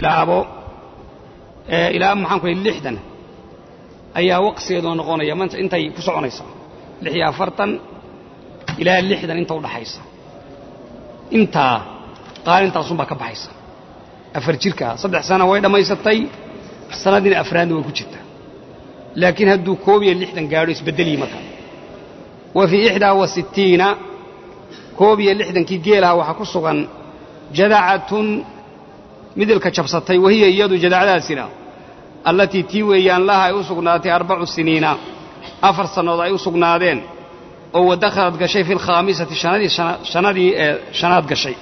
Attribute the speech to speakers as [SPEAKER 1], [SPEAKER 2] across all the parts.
[SPEAKER 1] bilaabo ilaa maxaan ku leeyahay 60 ayaa waqsigeedu noqonaya maanta intay ku soconaysaa 46 ilaa 60 inta u dhaxaysa inta qaalintaas unbaa ka baxaysa afar jirka 3 sano way dhamaysatay sanadina afraadna way ku jirtaa laakiin hadduu 60 gaadho isbedeli marka wa fi 61 60 kii geelaha waxa ku sugan jadacatun midilka jabsatay wahiya iyadu jadacadaasina allatii tii weeyaan laha ay u sugnaatay 4 siniina 4 sanood ay u sugnaadeen oo wadakhalad gashay fil khamisati shanadii shanaad gashay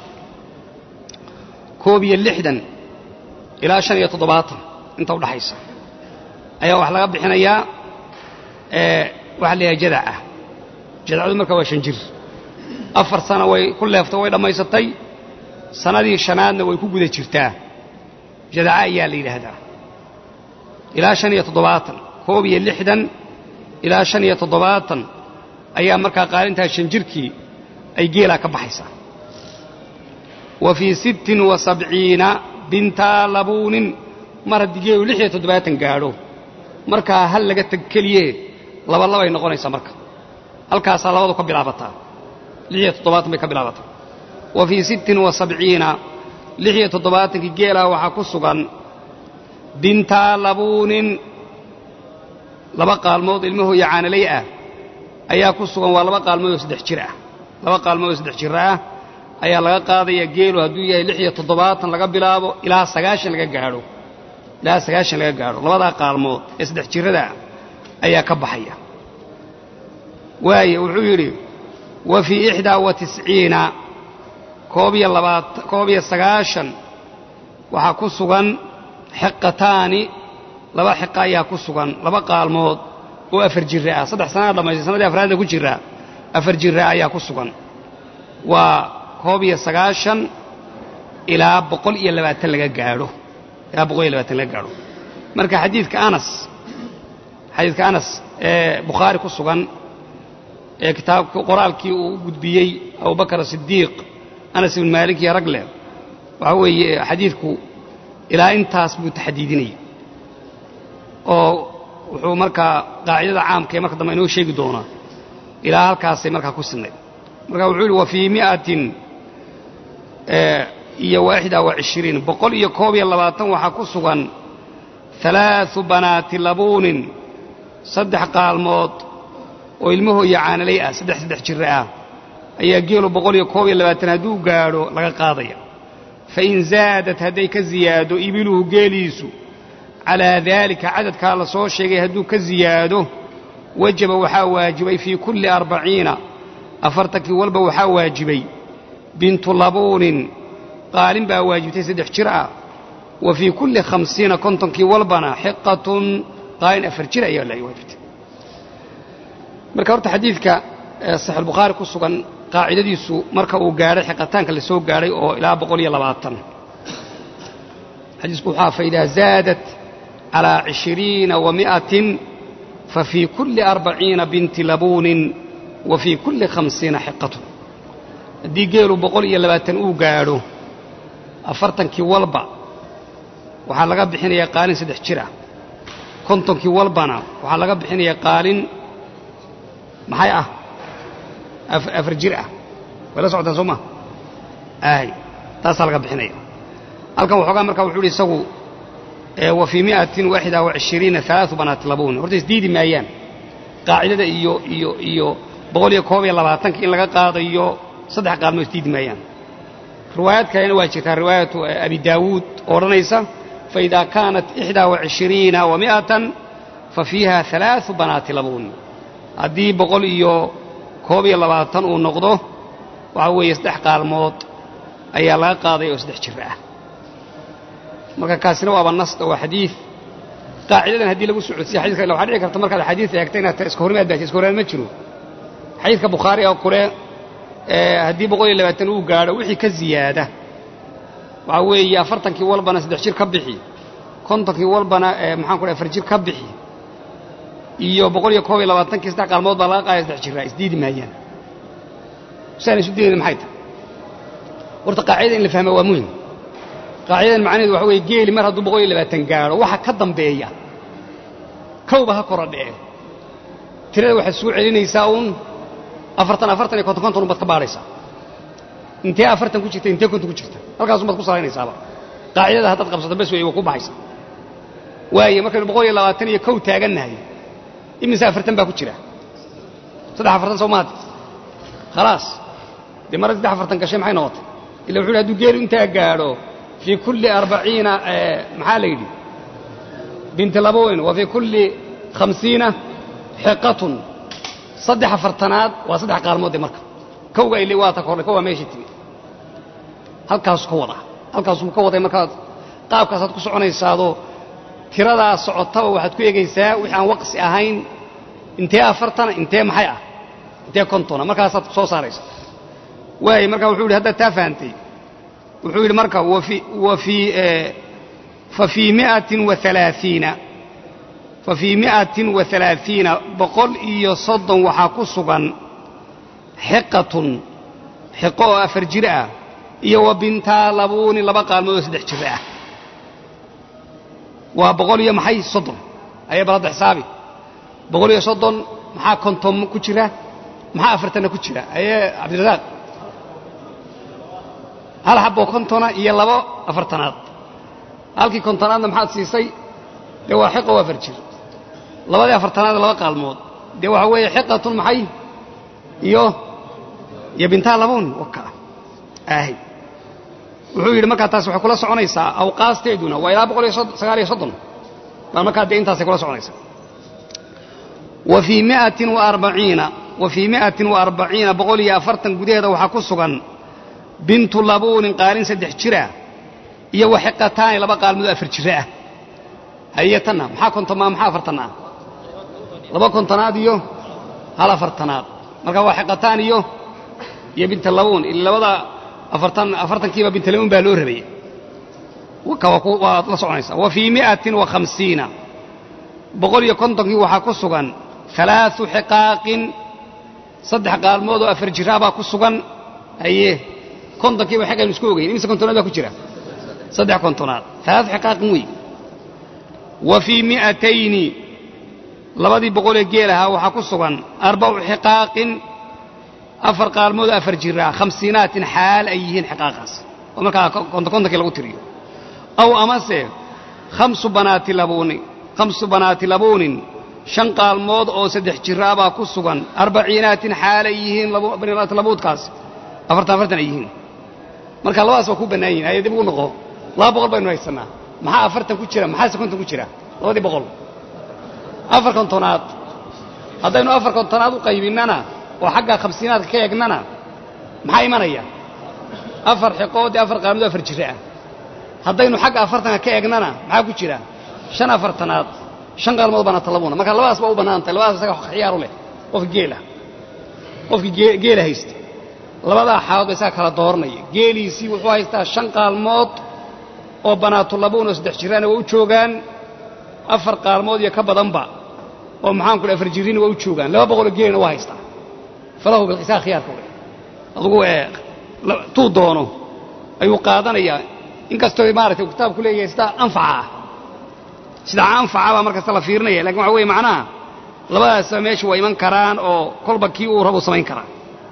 [SPEAKER 1] 60 ilaa 75 inta u dhaxaysa ayaa wax laga bixinayaa waxa la jadaca jadacadu marka waa 5 jir 4 sano way ku leeftay way dhamaysatay sanadii shanaadna way ku guda jirtaa jadaca ayaa la yiraahdaa ilaa 75 60 ilaa 75 ayaa marka qaalinta 5 jirkii ay geela ka baxaysaa wa fi 76 binta labunin mar digeeyo 76 gaadho marka hal laga tag kaliye laba ay noqonaysaa marka halkaas labadu ka bilaabataa 76 bay ka bilaabataa wa fi 76 76 geela waxa ku sugan binta labunin laba qaalmood ilmuhu yacaanalay ah ayaa ku sugan waa laba qaalmood oo 3 jir ah laba qaalmood oo 3 jir ah ayaa laga qaadaya geelu hadduu yahay 76 laga bilaabo ilaa 90 laga gaadho ilaa 90 laga gaadho labada qaalmood ee 3 jirada ayaa ka baxaya waaye wuxuu yiri wa fi 91 koob iyo 90 waxa ku sugan xiqataani laba xiqa ayaa ku sugan laba qaalmood oo 4 jir ah 3 sano dhamaysay sanadii afraad ku jira 4 jir ayaa ku sugan waa koob iyo 90 ilaa 120 laga gaadho ilaa 120 laga gaadho marka xadiidka Anas ee Bukhari ku sugan ee kitaabka qoraalkii uu gudbiyay Abu Bakr Siddiq Anas ibn Malik ya ragle waxa weeye xadiidku ilaa intaas buu taxdiidinay oo wuxuu marka qaacidada caamka ee marka dambe inoo sheegi doona ilaa halkaas ay marka ku sinay marka wuxuu yiri wa fi 100 iyo 21 boqol iyo 22 waxa ku sugan 3 banaati labunin 3 qaalmood oo ilmuhu yacaanalay ah 3 jir ah ayaa geelo 122 haduu gaadho laga qaadaya fa in zaadat haday ka ziyaado ibiluhu geeliisu على ذلك عدد كان لصو شيغي هدو كزياده وجب وحا واجبي في كل 40 أفرتك والبا وحا واجبي بنت لبون قالن با واجبتي 3 جرعة وفي كل 50 كنتن كي والبنا حقة قالن 4 جرعة يا لا واجبتي marka horta xadiidka sahih al-bukhari ku sugan qaacidadiisu marka uu gaaray xiqataanka la soo gaaray oo ilaa 120 xadiisku waxa fayda zaadat على 20 و100 ففي كل 40 بنت لبون وفي كل 50 حقة دي جيلو 120 uu gaadho 40 walba waxa laga bixinayaa qaalin 3 jir ah 50 walbana waxa laga bixinayaa qaalin maxay ah 4 jir ah wala socodaan Soomaa taas laga bixinayaa halkan wuxuu markaa wuxuu isagu وفي 121 3 بنات لبون horta isdiidi maayaan qaacidada iyo 122 in laga qaadayo 3 qaalmo isdiidi maayaan riwaayad kale waa jirtaa riwaayatu Abi Daawud oranaysa فإذا كانت 21 و100 ففيها 3 بنات لبون hadii 122 uu noqdo waxa weeye 3 qaalmood ayaa laga qaadayo 3 jir ah marka kaasina waa nas oo xadiis qaacidadan hadii lagu socodsiyo xadiiska waxa dhici karta marka xadiis eegtayna iska hormaad baa iska hormaad ma jiro xadiiska Bukhari oo kale hadii 120 uu gaaro wixii ka ziyaada waxa weeye 40 walbana 3 jir ka bixi 50 walbana maxaan ku dhahay 4 jir ka bixi iyo 122 kista qalmood baa laga qaaday 3 jir isdiidi maayaan saan isu diiday maxay tahay horta qaacida in la fahmo waa muhiim قاعدة المعنى ذو حوي جيل مرة دو بقول لبعض تنجار وح كذب بيا كوبها كرة ترى واحد سوء علينا يساون أفرتنا كنت بتكباريسا أنت أفرتنا كنت أنت كنت هالكاسو ما تقص علينا يسابا قاعدة هذا تقبض بس ويوقف بعيسى وهي مثل بقول لبعض تاني كوت تاجنا هي إمي سافرتن باكوتشرا صدق فرتن صومات خلاص دي مرة صدق فرتن كشيء معي نوت اللي بقول هدو جيل أنت قالوا في كل 40 محاليدي بنت لبوين وفي كل 50 حقة صدق فرتنات وصدق قارمود مركب كوجا اللي واتك ولا كوجا ماشي تبي هالكاس كورة هالكاس مكوضة مركب قاب كاسات كسرنا يساعدوا ترى صعدتها واحد كوي جيسا وحن وقص أهين انتهى أفرتنا انتهى محيا انتهى كنتونا مركز صوص صاريس وهي مركز وحول هذا تافنتي وحول مركز ففي 130 بقول يصد وحاكسبا حقة أفرجراء وبنتا لبون لبقى المدرسة حجراء وبقول يا محي صدن أي برد حسابي بقول يا صدن محا كنتم كتيرة محا أفرتنا كتيرة أي عبد الرزاق هل حبوا كنتنا يلا أفرتنات هل كي كنتنا محا سيسي دوا حقة وأفرجر لبا دي أفرتنات لبا قالمود دوا هو حقة محي يا بنتها لبون وكا آهي wuxuu yiri marka taas waxa kula soconaysa awqaasteeduna waa ilaa 139 baa marka deyntaas kula soconaysa وفي 140 بقول يا فرتن gudaheeda waxa ku sugan bintu labuun qaalin 3 jira iyo waxiqataan laba qaalmud 4 jira ah hayatana maxaa kunta ma maxaa fartana laba kuntanaad iyo hal fartanaad marka waxiqataan iyo bintu labuun illa labada أفرتن كيما بنت لون بالور ربي وكوا صعنيسا وفي 150 بقول يكون تقي وحكسوغان 3 حقاق صدح قال موضوع أفرجرابا كسوغان أيه كنت كيما حاجة مسكوغين إمسا كنت نبا كجرا صدح كنتونات 3 حقاق موي وفي 200 لبدي بقول يجيلها وحكسوغان 4 حقاق أفر قال مود أفر جرا 50 حال أيهن حقاقس ومركا كنت كلا قتري أو أمسه 5 بنات لبون 5 قال مود أو 6 جرابا كسوغان 40 حال أيهن بنات لبود كاس أفرتن أيهن مركا لواس وكو بنايين هاي دي بقول نقو لا بقول بينو يسمع ما أفرتن كجرا ما حاسس كنت كجرا ودي بقول أفر كنتونات هذا إنه أفر كنتونات وقيبيننا وحقا 50 كيجننا maxay imanaya afar xiqood afar qaamid afar jiraa hadaynu xaq afartan ka eegnana maxaa ku jira 5 afartanaad 5 qaalmood bana talabuna marka labaas ba u banaantay labaas isaga khiyaar u leh qof geela haysta labada xaaqo isaga kala doornay geeliisi wuxuu haystaa 5 qaalmood oo banaatu labuna 3 jiraan oo u joogan afar qaalmood iyo ka badanba oo maxaan ku afar jirin oo u joogan 200 geelna waa haystaa فله بالقساء خيار كله أقول تو دونه أيو قادنا يا إن كستوي مارته وكتاب كله يستا أنفعه سدا أنفعه ومركز الله فيرنا لكن هو معناه لباس ماشي ويمن كران أو كل بكي وربو سمين كران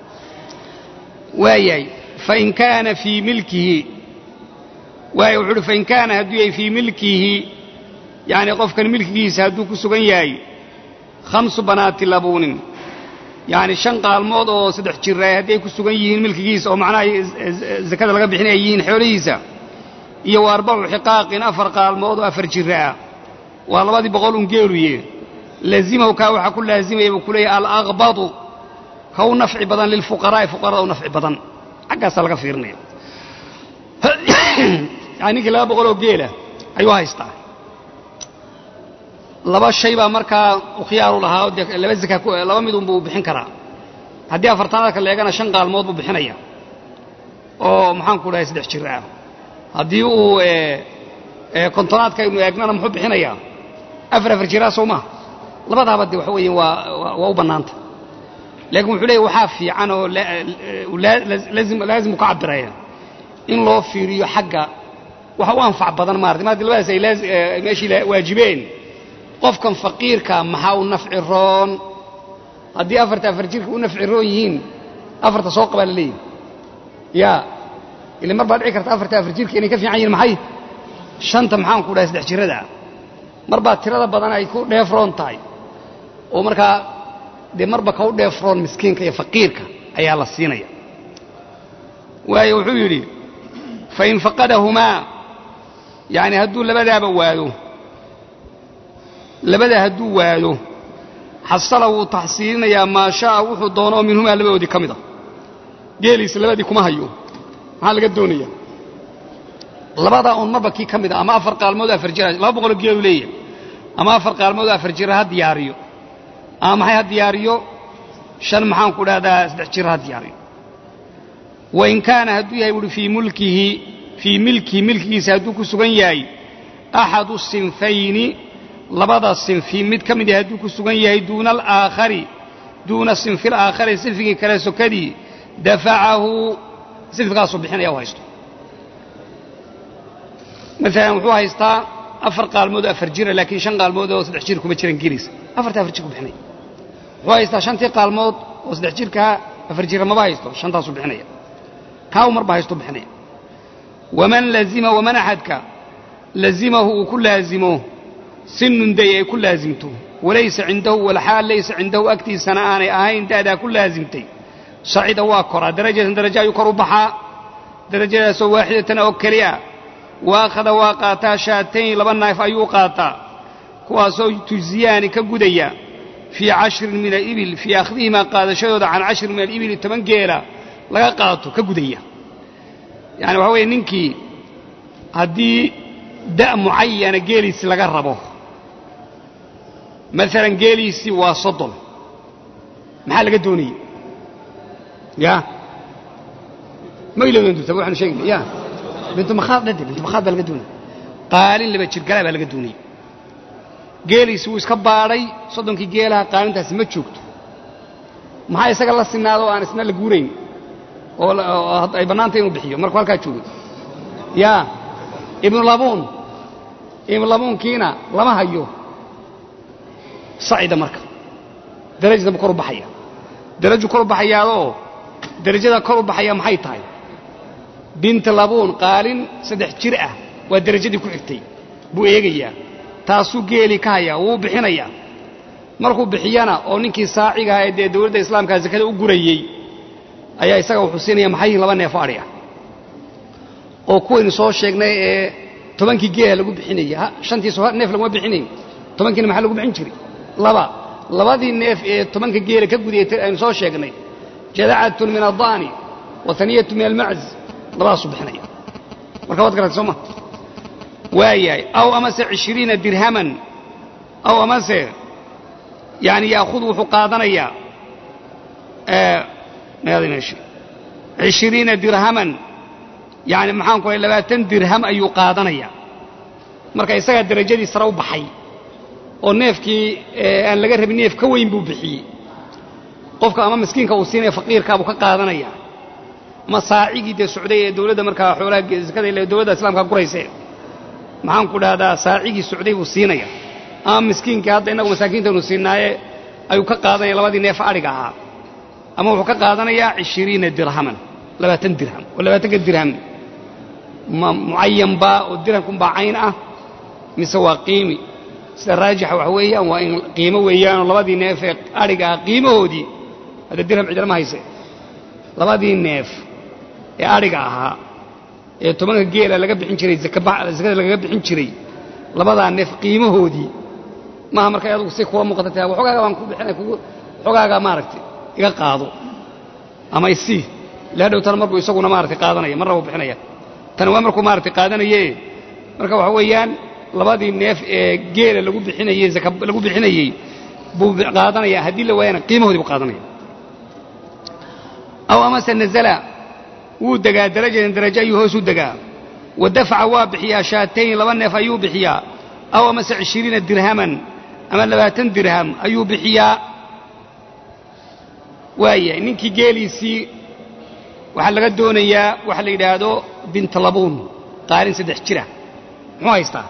[SPEAKER 1] وياي فإن كان في ملكه ويقول فإن كان هدوي في ملكه يعني قف كان ملكه سهدوك سجن ياي 5 بنات لبون يعني 5 قالمود oo 3 jiray haday ku sugan yihiin milkigiisa oo macnaha zakada laga bixinay yihiin xoolihiisa iyo 4 xiqaaqin 4 qaalmood oo 4 jiraa waa labadii boqol geeruye لازمه ka waxa ku laasimay uu kuleeyahay al aqbadu ka u nafci badan lil fuqaraa fuqaraa u nafci badan xaqaas laga fiirnay yani kala boqol oo geela ayuu haystaa laba shay ba marka u khiyaar u lahaa laba zakaa laba mid uu bixin karaa hadii afartanaad ka leegana 5 qaalmood buu bixinaya oo maxaan ku dhahay 3 jir ah hadii uu kontonaadka inuu eegnana muxuu bixinaya afar jira Soomaa labadaaba waxa weeyeen waa u banaanta laakiin wuxuu leeyahay waxa fiican oo laazim ka cabiraya in loo fiiriyo xagga waxa anfac badan maartay ma dilbaas ay meeshii waajibeen qofkan faqiirka maxaa u nafci roon haddii afar jirka u nafci roon yihiin afarta soo qabaa leeyahay ya ilaa mar baad dhici karta afar jirka inay ka fiican yihiin maxay shanta maxaan ku dhahay saddex jirada mar baad tirada badan ay ku dheefroon tahay oo markaa de marba ka u dheefroon miskiinka iyo faqiirka ayaa la siinaya waayo wuxuu yidhi fa in faqadahumaa yani hadduu labadaa hadduu waayo xasala wuu taxsiilinayaa maa shaa wuxuu doono oo minhumaa labadoodii ka mid a geeliisa labadii kuma hayo maxaa laga doonaya labadaa uun marba kii ka mid a ama afar qaalmood afar jira 200 geelu leeyahay ama afar qaalmood afar jira ha diyaariyo ama maxay ha diyaariyo shan maxaan ku dhahdaa saddex jira ha diyaariyo wain kaana hadduu yahay wuhi fii milkigiisa hadduu ku sugan yahay axadu sinfayni labada sinfi mid ka mid yahay hadduu ku sugan yahay duuna sinfi alaakhari sinfigii kale sokadii dafacahu sinfikaasuu bixinaya u haysto maalan wuxuu haystaa afar qaalmood oo afar jira laakiin shan qaalmood oo saddex jir kuma jiran geeliisa afarta afar jir ku bixinaya wuxuu haystaa shantii qaalmood oo saddex jirkaa afar jira maba haysto shantaasuu bixinaya kaaw marba haysto bixinaya waman axadka lazimahu uu ku laazimo sinun day ay ku laazimto walaysa cindahu walxaal laysa cindahu agtiisana aanay ahayn da'daa ku laazimtay sacida waa koraa darajatan daraja ayuu kor u baxaa darajadaasoo waaxidatan oo keliya waakhada waa qaataa shaatayn laba naaf ayuu qaataa kuwaasoo tujziyaani ka gudaya fii 10 min alibil fii akhdihimaa qaadashadooda can 10 min alibili 10 geela laga qaato ka gudaya yani waxa weeye ninkii haddii da' mucayana geeliisi laga rabo maalan geeliisii waa 30 maxaa laga doonayey ya ma ilowdan dunta waxaanu sheegnay ya bintu makhaad baa laga doonayey qaalin laba jir galaa baa laga doonayey geeliisi wuu iska baadhay 30kii geelaha qaalintaasi ma joogto maxaa isaga la sinaado oo aan isna la guurayn oo ay bannaantay inuu bixiyo markuu halkaa joogay ya ibnu labuunkiina lama hayo sacida marka darajada kor u baxaya daraju kor u baxayaadoo darajada kor u baxaya maxay tahay binta labuun qaalin 3 jir ah waa darajadii ku xigtay buu eegayaa taasuu geeli ka hayaa wuu bixinayaa markuu bixiyana oo ninkii saaciga ahaa ee dawladda islaamka zakada u gurayey ayaa isaga wuxuu siinaya maxay laba neef oo ariya oo kuwaynu soo sheegnay ee 10kii geela lagu bixinaya shantiisu neef laguma bixinayn 10kiina maxaa lagu bixin jiray labadii neef ee 10ka geela ka gudiyay aynu soo sheegnay jadacatun min addaani wa thaniyatun min almacz labadaasuu bixinaya marka waad garatay sooma waayahay aw amase 20 dirhaman aw amase yani yaakhud wuxuu qaadanayaa 20 dirhaman yani maxaan ku hay 20 dirham ayuu qaadanayaa marka isagaa darajadii sare u baxay oo neefkii aan laga rabin neef ka weyn buu bixiyey qofka ama miskiinka uu siinaya faqiirkaa buu ka qaadanayaa ama saacigii dee socday ee dawladda markaa xoolaha zakada ile dawladda islaamka gurayse maxaan ku dhahdaa saacigii socday buu siinaya ama miskiinkii hadda innagu masaakiintaynu siinaaye ayuu ka qaadanaya labadii neef adhiga ahaa ama wuxuu ka qaadanayaa 20 dirhaman 20 dirham oo 20 dirham mucayan baa oo dirhamkunbaa cayn ah mise waa qiimi sida raajixa waxa weeyaan waa in qiimo weeyaanoo labadii neef ee adhiga ah qiimahoodii hadda dirham cidlama hayse labadii neef ee adhiga ahaa ee 10ka geela laga bixin jiray zakada lagaga bixin jiray labadaa neef qiimahoodii maaha markay adugu si kuwa muuqata tahay waxogaaga baan ku bixinay xogaaga maaragtay iga qaado ama isii ilaa dhowtana markuu isaguna maaragtay qaadanaya marna wuu bixinaya tani waa markuu maaragtay qaadanaye marka waxa weeyaan labadii neef ee geela lagu bixinayey lagu bixinayey buu qaadanaya haddii la waayana qiimahoodii buu qaadanaya aw amase nazala wuu degaa darajadan darajo ayuu hoos u degaa wa dafaca waa bixiyaa shaatayn laba neef ayuu bixiyaa aw amase 20 dirhaman ama 20 dirham ayuu bixiyaa waayahay ninkii geeliisii waxaa laga doonayaa waxa la yidhaahdo binta labuun qaalin 3 jira muxuu haystaa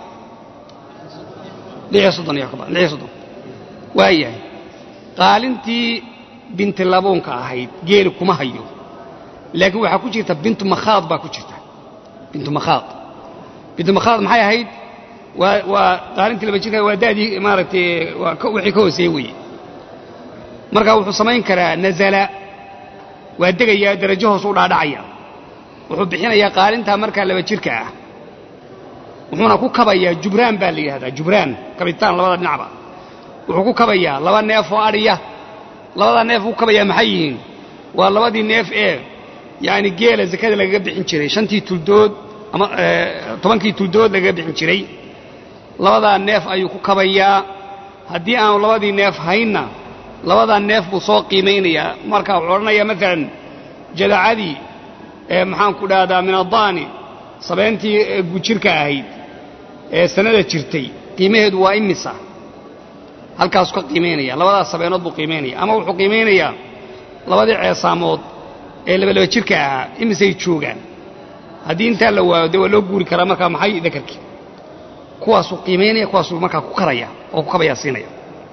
[SPEAKER 1] 36 waayahay qaalintii binti laboonka ahayd geeli kuma hayo laakiin waxa ku jirta bintu makhaad baa ku jirta bintu makhaad maxay ahayd waa qaalintii laba jirka waa daadii maaragtay wixii ka hooseeyey weeye marka wuxuu samayn karaa nazala waa degayaa darajo hoos u dhaadhacaya wuxuu bixinayaa qaalinta marka laba jirka ah wuxuuna ku kabayaa jubraan baa la yiraahdaa jubraan kabitaan labada dhinacba wuxuu ku kabayaa laba neef oo ariya labada neef uu kabayaa maxay yihiin waa labadii neef ee yaani geela zakada laga bixin jiray 5tii tuldood ama 10kii tuldood laga bixin jiray labada neef ayuu ku kabayaa haddii aan labadii neef hayna labada neef buu soo qiimeynaya marka wuxuu oranayaa midaan jadacadii maxaan ku dhahdaa min adani sabeentii gujirka ahayd sanada jirtay qiimaheedu waa imisa halkaas ka qiimeynaya labada sabeenood buu qiimeynaya ama wuxuu qiimeynayaa labadii ceesaamood laba jirka ahaa imisay joogaan haddii inta la waayo waa loo guuri karaa marka maxay dakarkii kuwaasuu qiimeynaya kuwaasuu markaa ku karaya oo ku kabaya siinaya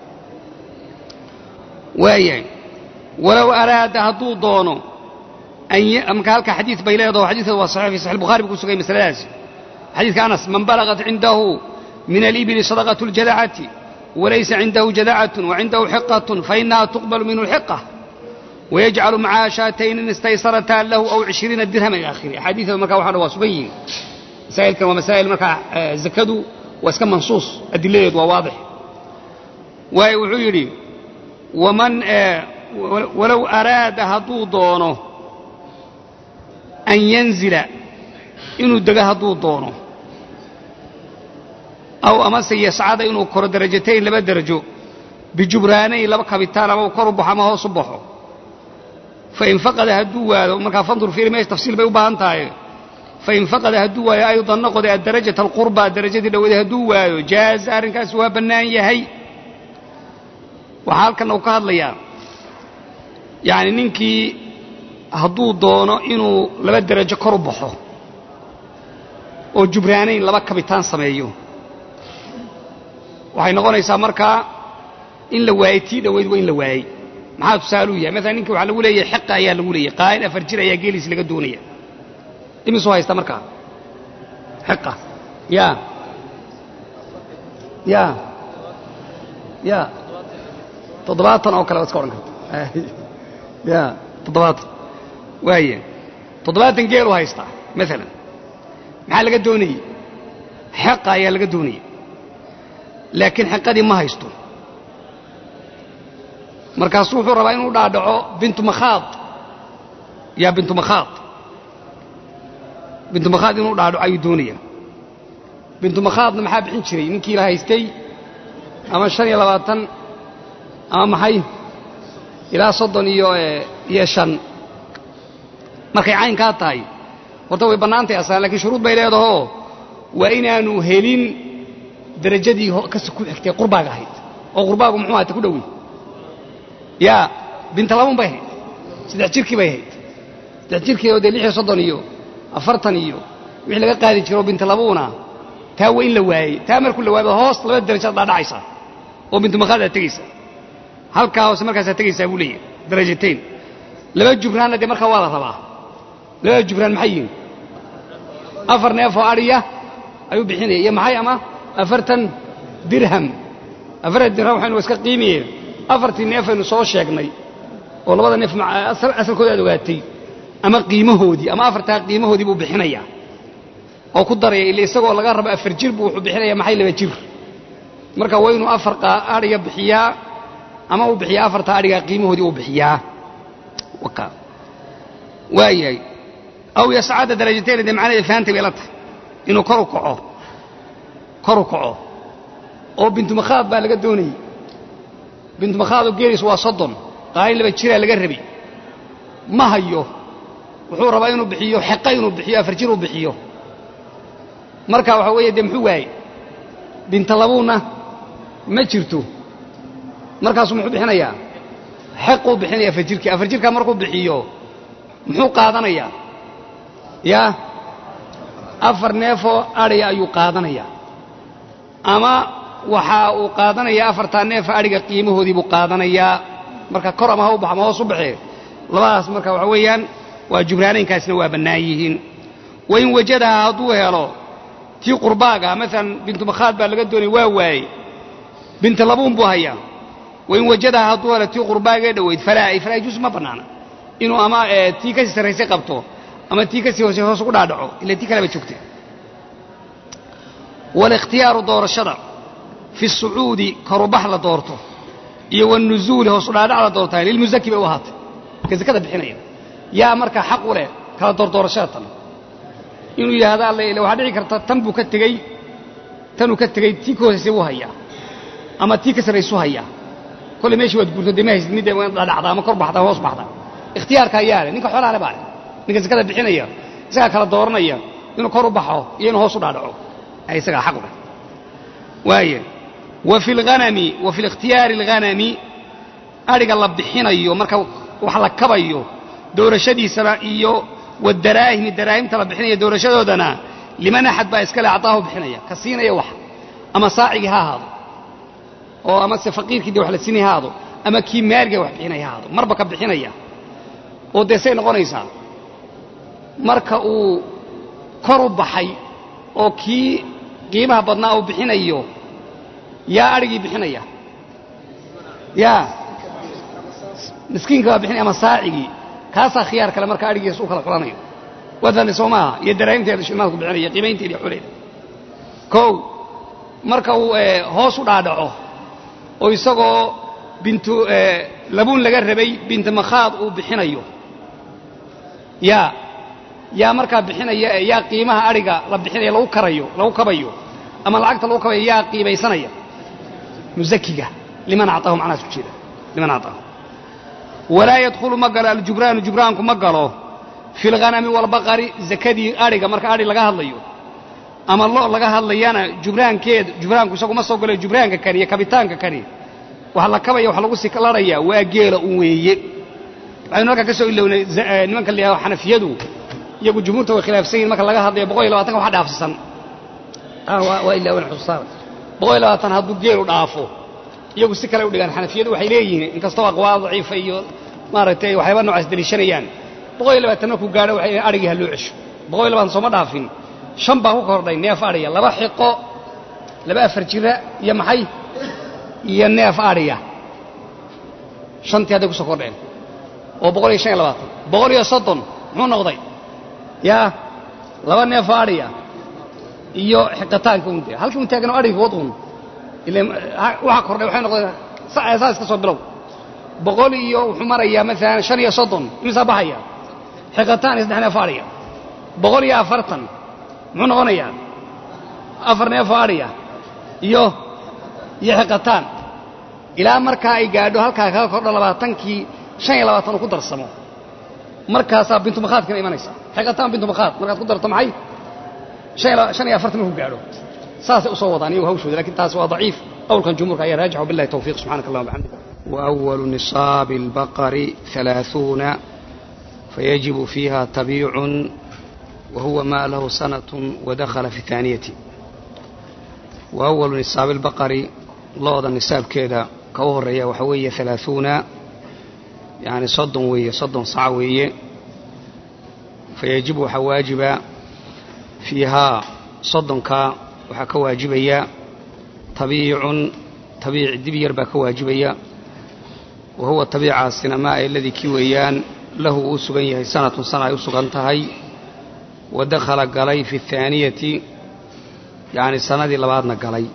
[SPEAKER 1] waayahay walow araada hadduu doono marka halka xadiid bay leedaho xadiidka waa saxiix fi saxiix bukhari ku sugay masaladaasi xadiidka anas man balagat cindahu min al-ibli sadaqatu al-jada'ati walaysa cindahu jada'atun wa cindahu hiqqatun fa innaha tuqbalu minhu al-hiqqah ويجعل معها شاتين استيسرتا له أو 20 درهم إلى آخره حديث مركا وحنا واسبين مسائل كما مسائل مركا زكدوا واسكن منصوص أدلة وواضح ويعيري ومن ولو أراد هدو دونه أن ينزل إنه دقى هدو دونه أو أمس يسعد إنه كر درجتين لما درجو بجبراني لما كبتان أو كرب حماه صبحه فإن فقد هدوه مركا فانظر في رميش تفصيل بيوبها انتهي فإن فقد هدوه أيضا نقض الدرجة القربى درجة الأولى هدوه جاز أرنكاس وابنان يهي وحال كان وقال لي يعني ننكي هدو دونه إنه لما درجة كربحه وجبرانين لما كبتان سميهو waxay noqonaysaa marka in la waaytii dhaweyd waa in la waayay maxaa tusaaluya mesela ninka waxa lagu leeyahay xaq ayaa lagu leeyahay qaayl afar jir ayaa geelis laga doonaya imisu haysta marka xaq ya toddobaatan oo kale iska oran karto ya toddobaatan waaye toddobaatan geel haysta mesela maxaa laga doonayay xaq ayaa laga doonayay laakiin xaqadii ma haysto markaas wuxuu rabaa inuu dhaadhaco bintu makhaad ya bintu makhaad inuu dhaadhaco ayuu doonaya bintu makhaadna maxaa bixin jiray ninkii la haystay ama 25 ama maxay ilaa 30 iyo 5 markay caynkaa tahay horta way bannaantay asaan laakiin shuruud bay leedahay waa inaanu helin درجتي كسكو حكتي قرباغ ahayd oo qurbaagu muxuu ahaa ku dhawi ya bint labon bay saddex jirkii bay ahayd saddex jirkii oo 36 iyo 40 iyo wixii laga qaadi jiro bint labona taa weyn la waayay taa markuu la waayay hoos laba darajo dhaadhaysa oo bint maqaada tagaysa halka hoos markaas tagaysa buu leeyahay darajateen laba jubraan de marka waa la rabaa laba jubraan maxay yihiin afar neef oo ariya ayuu bixinayay maxay ama 40 درهم waxaynu iska qiimiyeen afartii neef aynu soo sheegnay oo labada neef asalkooda aad ogaatay ama qiimahoodii ama afartaa qiimahoodii buu bixinaya oo ku daraya ilaa isagoo laga rabo afar jir buu wuxuu bixinaya maxay laba jir marka waa inuu afar ariga bixiyaa ama uu bixiyaa afarta ariga qiimahoodii uu bixiyaa waka waayay aw yas'ada darajateen de macnaheedu fahamtay beelata inuu kor u kaco oo bintu makhaad baa laga doonayay bintu makhaad geeris waa 30 qaayl laba jira laga rabi ma hayo wuxuu rabaa inuu bixiyo xaqay inuu bixiyo afar jir uu bixiyo marka waxa weeye de muxuu waayay binta labuna ma jirto markaas muxuu bixinayaa xaqu bixinaya afar jirka markuu bixiyo muxuu qaadanayaa ya afar neefoo adhiga ayuu qaadanayaa ama waxa uu qaadanayaa afartaa neefa adhiga qiimahoodii buu qaadanayaa marka kor ama ha u baxo ama hoos u baxee labadaas marka waxa weeyaan waa jubraanaynkaasna waa bannaan yihiin wain wajadaha hadduu helo tii qurbaaga maalan bintu makhaad baa laga doonay waa waayey binta labuun buu hayaa wain wajadaha hadduu helo tii qurbaagee dhoweyd falaa yajuusu ma bannaana inuu ama tii kasii sarraysay qabto ama tii kasii hoosay hoos ugu dhaadhaco ila tii kaleba joogtay walikhtiyaaru doorashada fi sucuudi karubax la doorto iyo wanuzuuli hoos u dhaadhac la doortaa lilmusaki bay u ahaatay ka zakada bixinaya yaa markaa xaq u leh kala doordoorashada tan inuu yidhaahdo alla ila waxaa dhici karta tanuu ka tegey tii ka hoosaysa buu hayaa ama tii ka sarraysu hayaa kolley meeshii waad guurto dee ma haysid midda dhadhacda ama kor baxda ama hoos baxda ikhtiyaarka ayaa leh ninka xoolaha le baa leh ninka zakada bixinaya isagaa kala dooranaya inuu kor u baxo iyo inuu hoos u dhaadhaco isagaa xaq u leh waaye wa fi lghanami wa fi likhtiyaari alghanami adhiga la bixinayo marka wax la kabayo doorashadiisana iyo wadaraahimi daraahimta la bixinaya doorashadoodana liman axad baa iskale acdaahu bixinaya ka siinaya wax ama saacigii ha ahaado oo ama se faqiirkii dee wax la siinaya ha ahaado ama kii maaliga wax bixinaya ha ahaado marba ka bixinaya oo dee say noqonaysaa marka uu kor u baxay oo kii qiimaha badnaa uu bixinayo yaa adhigii bixinaya yaa miskiinka baa bixinaya ama saacigii kaasaa khiyaar kale marka adhigiisa u kala xulanayo waadfahantay soo maaha iyo daraahimteeda shilmaadku bixinaya qiimaynteeda iyo xuleeda kow marka uu hoos u dhaadhaco oo isagoo bintu labuun laga rabay bintu makhaad uu bixinayo yaa markaa bixinaya yaa qiimaha adhiga la bixinaya lagu kabayo ama lacagta lagu kabayo yaa qiimaysanaya muzakiga liman acطaahu macnahaas ku jeeda liman acطaahu walaa yadkhulu ma galo aljubraanu jubraanku ma galo fi lghanami waalbaqari zakadii adhiga marka adhi laga hadlayo ama lo laga hadlayana jubraanku isagu ma soo galo jubraanka kani iyo kabitaanka kani wax la kabaya wax lagu sii laraya waa geela un weeye waxaynu halkaa ka soo ilownay nimanka la yidhahdo xanafiyadu iyagu jumhuurta way khilaafsan yihin marka laga hadlayo 120 wax dhaafsan waa ilaa wana xusuustaan 120 hadduu geelu dhaafo iyagu si kale u dhigaan xanafiyadu waxay leeyihiin inkastoo aqwaal daciifa iyo maaragtay waxyaaba noocaas daliishanayaan 120 markuu gaadho waxay leeyihin adhigii ha loo cesho 120 sooma dhaafin 5 baa ku kordhay neef adhiya 2 xiqo 2 afar jira iyo maxay iyo neef adhiya 5tii hadday ku soo kordheen oo 125 muxuu noqday yaa 2 neef adhiya iyo xiqitaanka unte halkii un taagano adhiga wadun waxa kordhay waxay noqdeen saas ka soo bilow 100 iyo wuxuu marayaa maalan 35 imisa baxaya xiqitaan 3 neef adhiya 140 muxuu noqonayaa 4 neef adhiya iyo xiqitaan ilaa markaa ay gaadho halkaa kaga kordho 20kii 25 ku darsamo markaasaa bintu makhaadkina imanaysa xiqitaan bintu makhaad markaad ku darto maxay 45 markuu gaadho saasay u soo wadaan iyagu hawshooda laakiin taas waa daciif qowlkan jumhuurka ayaa raajix billahi tawfiiq subhanaka allahumma wa bihamdika wa awwalu nisaabi al-baqari 30 fayajibu fiha tabi'un wa huwa ma lahu sanatun wa dakhala fi thaniyati wa awwalu nisaabi al-baqari looda nisaabkeeda ka horeeya waxa weeye 30 yani 30 weeye 30 sac weeye fayajibu waxa waajiba fiiha 30ka waxaa ka waajibaya tabiic dib yar baa ka waajibaya wa huwa tabiicaasina maa aladii kii weeyaan lahu uu sugan yahay sanatun sana ay u sugan tahay wa dakhala galay fi thaaniyati yani sanadii labaadna galay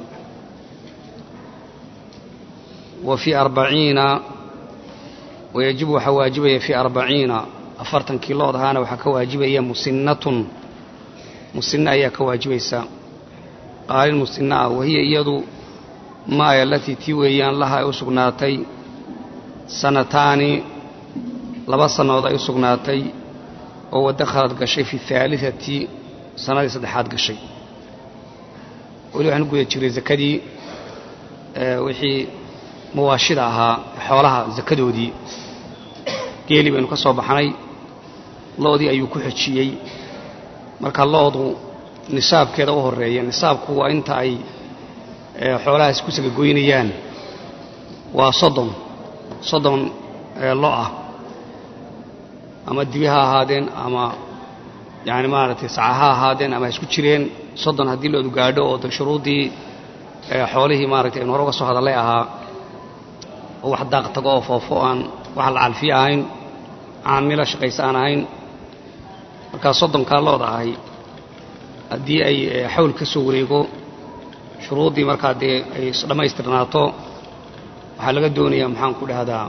[SPEAKER 1] wa fi 40 wayajibu waxaa waajibaya fi 40 afartankii lood ahaana waxaa ka waajibaya musinnatun musinna ayaa ka waajibaysa qaalin musinna ah wahiya iyadu maaya alatii tii weeyaan laha ay u sugnaatay sanataani 2 sannadood ay u sugnaatay oo wadakhalad gashay fi haalithati sanadii saddexaad gashay weli waxaan guda jiray zakadii wixii muwaashida ahaa xoolaha zakadoodii geeli baynu ka soo baxnay loodii ayuu ku xejiyey marka loodu nisaabkeeda u horeeya. nisaabku waa inta ay xoolahaas ku saga goynayaan waa 30 lo ah ama dibi ha ahaadeen ama yani maaragtay saca ha ahaadeen ama isku jireen 30 haddii loodu gaadho oo shuruudii xoolihii maaragtay aynu hore uga soo hadallay ahaa oo wax daaq tago oo foofo aan wax la calfiye ahayn caamilo shaqaysa aan ahayn markaa 30kaa looda ahay haddii ay xawl ka soo wareego shuruuddii markaa dee ay dhammaystirnaato waxaa laga doonayaa maxaan ku dhahdaa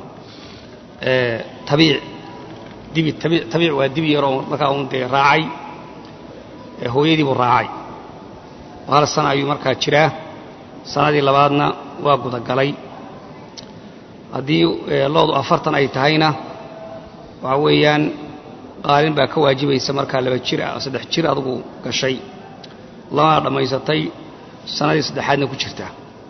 [SPEAKER 1] tabiic waa dibi yaroo markaa uun dee raacay hooyadii buu raacay hal sana ayuu markaa jiraa sanadii labaadna waa gudagalay haddii loodu 40 ay tahayna waxa weeyaan qaalin baa ka waajibaysa markaa 2 jir ah 3 jir adigu gashay lana dhammaysatay sanadii saddexaadna ku jirta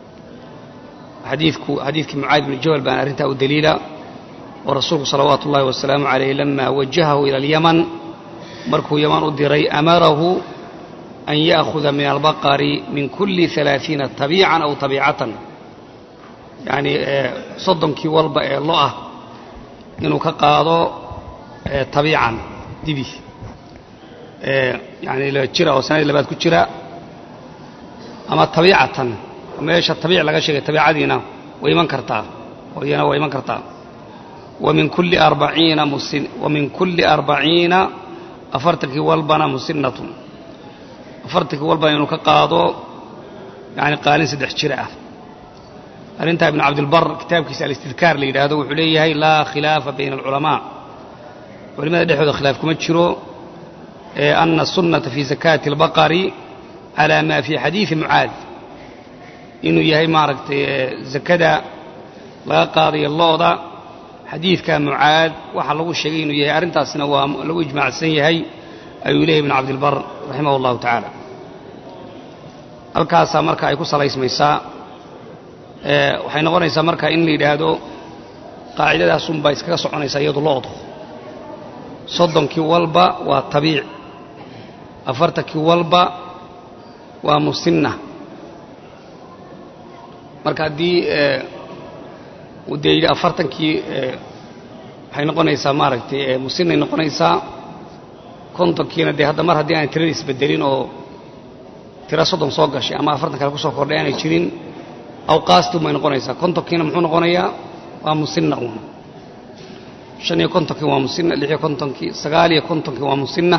[SPEAKER 1] xadiidkii mucaad ibn jabal baan arrintaa u daliila oo rasuulku salawaatu ullahi wasalaamu calayh lama wajahahu ila alyaman markuu yaman u diray amarahu an ya'khuda min albaqari min kulli 30 tabiican aw tabiicatan yani 30kii walba ee lo ah inuu ka qaado tabiican dibi yani la jira oo sanadii labaad ku jira ama tabiicatan meesha tabiic laga sheegay tabiicadiina way iman kartaa oo iyana way iman kartaa ومن كل 40 أفرتكii walbana musinnة afartankii walbana inuu ka qaado yani qaalin 3 jir ah arrintaa ibn cabdilbar kitaabkiisa alistidkaar la yidhaahdo wuxuu leeyahay laa khilaafa bayna alculamaa culimada dhexdooda khilaaf kuma jiro ana الsunnata fi zakaati اlbaqari calى ma fi xadiiثi mucaad inuu yahay maaragtay zakada laga qaadayo looda xadiidka mucaad waxa lagu sheegay inuu yahay arrintaasna waa lagu ijmaacsan yahay ayuu leeyahay ibn cabdilbar raximah اllahu tacaala halkaasaa marka ay ku salaysmaysaa waxay noqonaysaa marka in la yidhaahdo qaacidadaasunbaa iskaga soconaysaa iyadu loodu 30kii walba waa tabiic 40kii walba waa musinna marka haddii uu dee yidhi 40kii waxay noqonaysaa maaragtay musinnay noqonaysaa 50kiina dee hadda mar haddii aanay tirada isbedelin oo tira 30 soo gashay ama 40 kale ku soo kordhay aanay jirin awqaastum bay noqonaysaa 50kiina muxuu noqonayaa waa musinna uun 55kii waa musinna 56kii 59kii waa musinna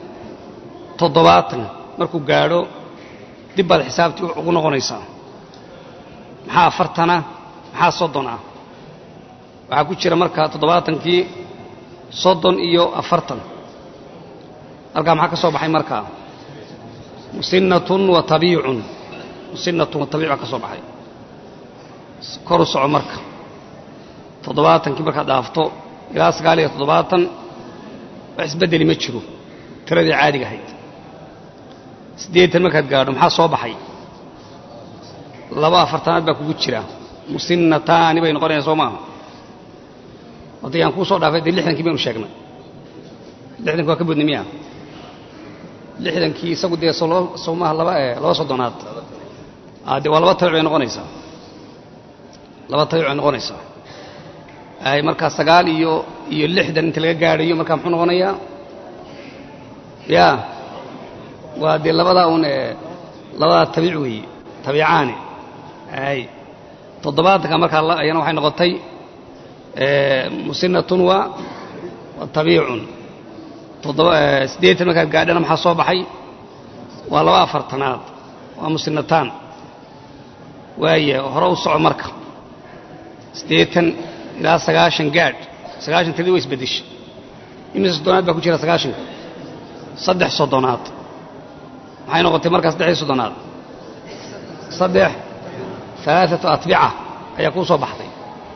[SPEAKER 1] 70 markuu gaadho dib baad xisaabtii ugu noqonaysaa maxaa 40 maxaa 30 ah waxaa ku jira marka 70kii 30 iyo 40 halkaa maxaa ka soo baxay markaa musinnatun wa tabiicun musinnatun wa tabiic baa ka soo baxay kor u soco marka 70kii markaad dhaafto ilaa 79 wax isbeddeli ma jiro tiradii caadiga ahayd 80 markaad gaadho maxaa soo baxay 42 baa kugu jira musinnataani bay noqonaysaa soo maaha haddii aan kuu soo dhaafay dee 60kii baynu sheegnay 60kii waa ka bodnay miya 60kii isagu dee soomaha laba soddonaad dee waa 2 tabiic bay noqonaysaa 2 tabiic bay noqonaysaa ay markaa 9 iyo 60 inta laga gaadhayo markaa muxuu noqonayaa ya waa dee labadaa uun labadaa tabiic weeye tabiicaani ay 70ka markaa ayana waxay noqotay musinnatun wa tabiicun 80 markaad gaadhana maxaa soo baxay waa 42aad waa musinnataan waaye hore u soco marka 80 ilaa 90 gaadh 90 tiradii way isbeddeshay imise soddonaad baa ku jira 90 3 soddonaad maxay noqotay markaa 3 soddonaad 3 atbica ayaa kuu soo baxday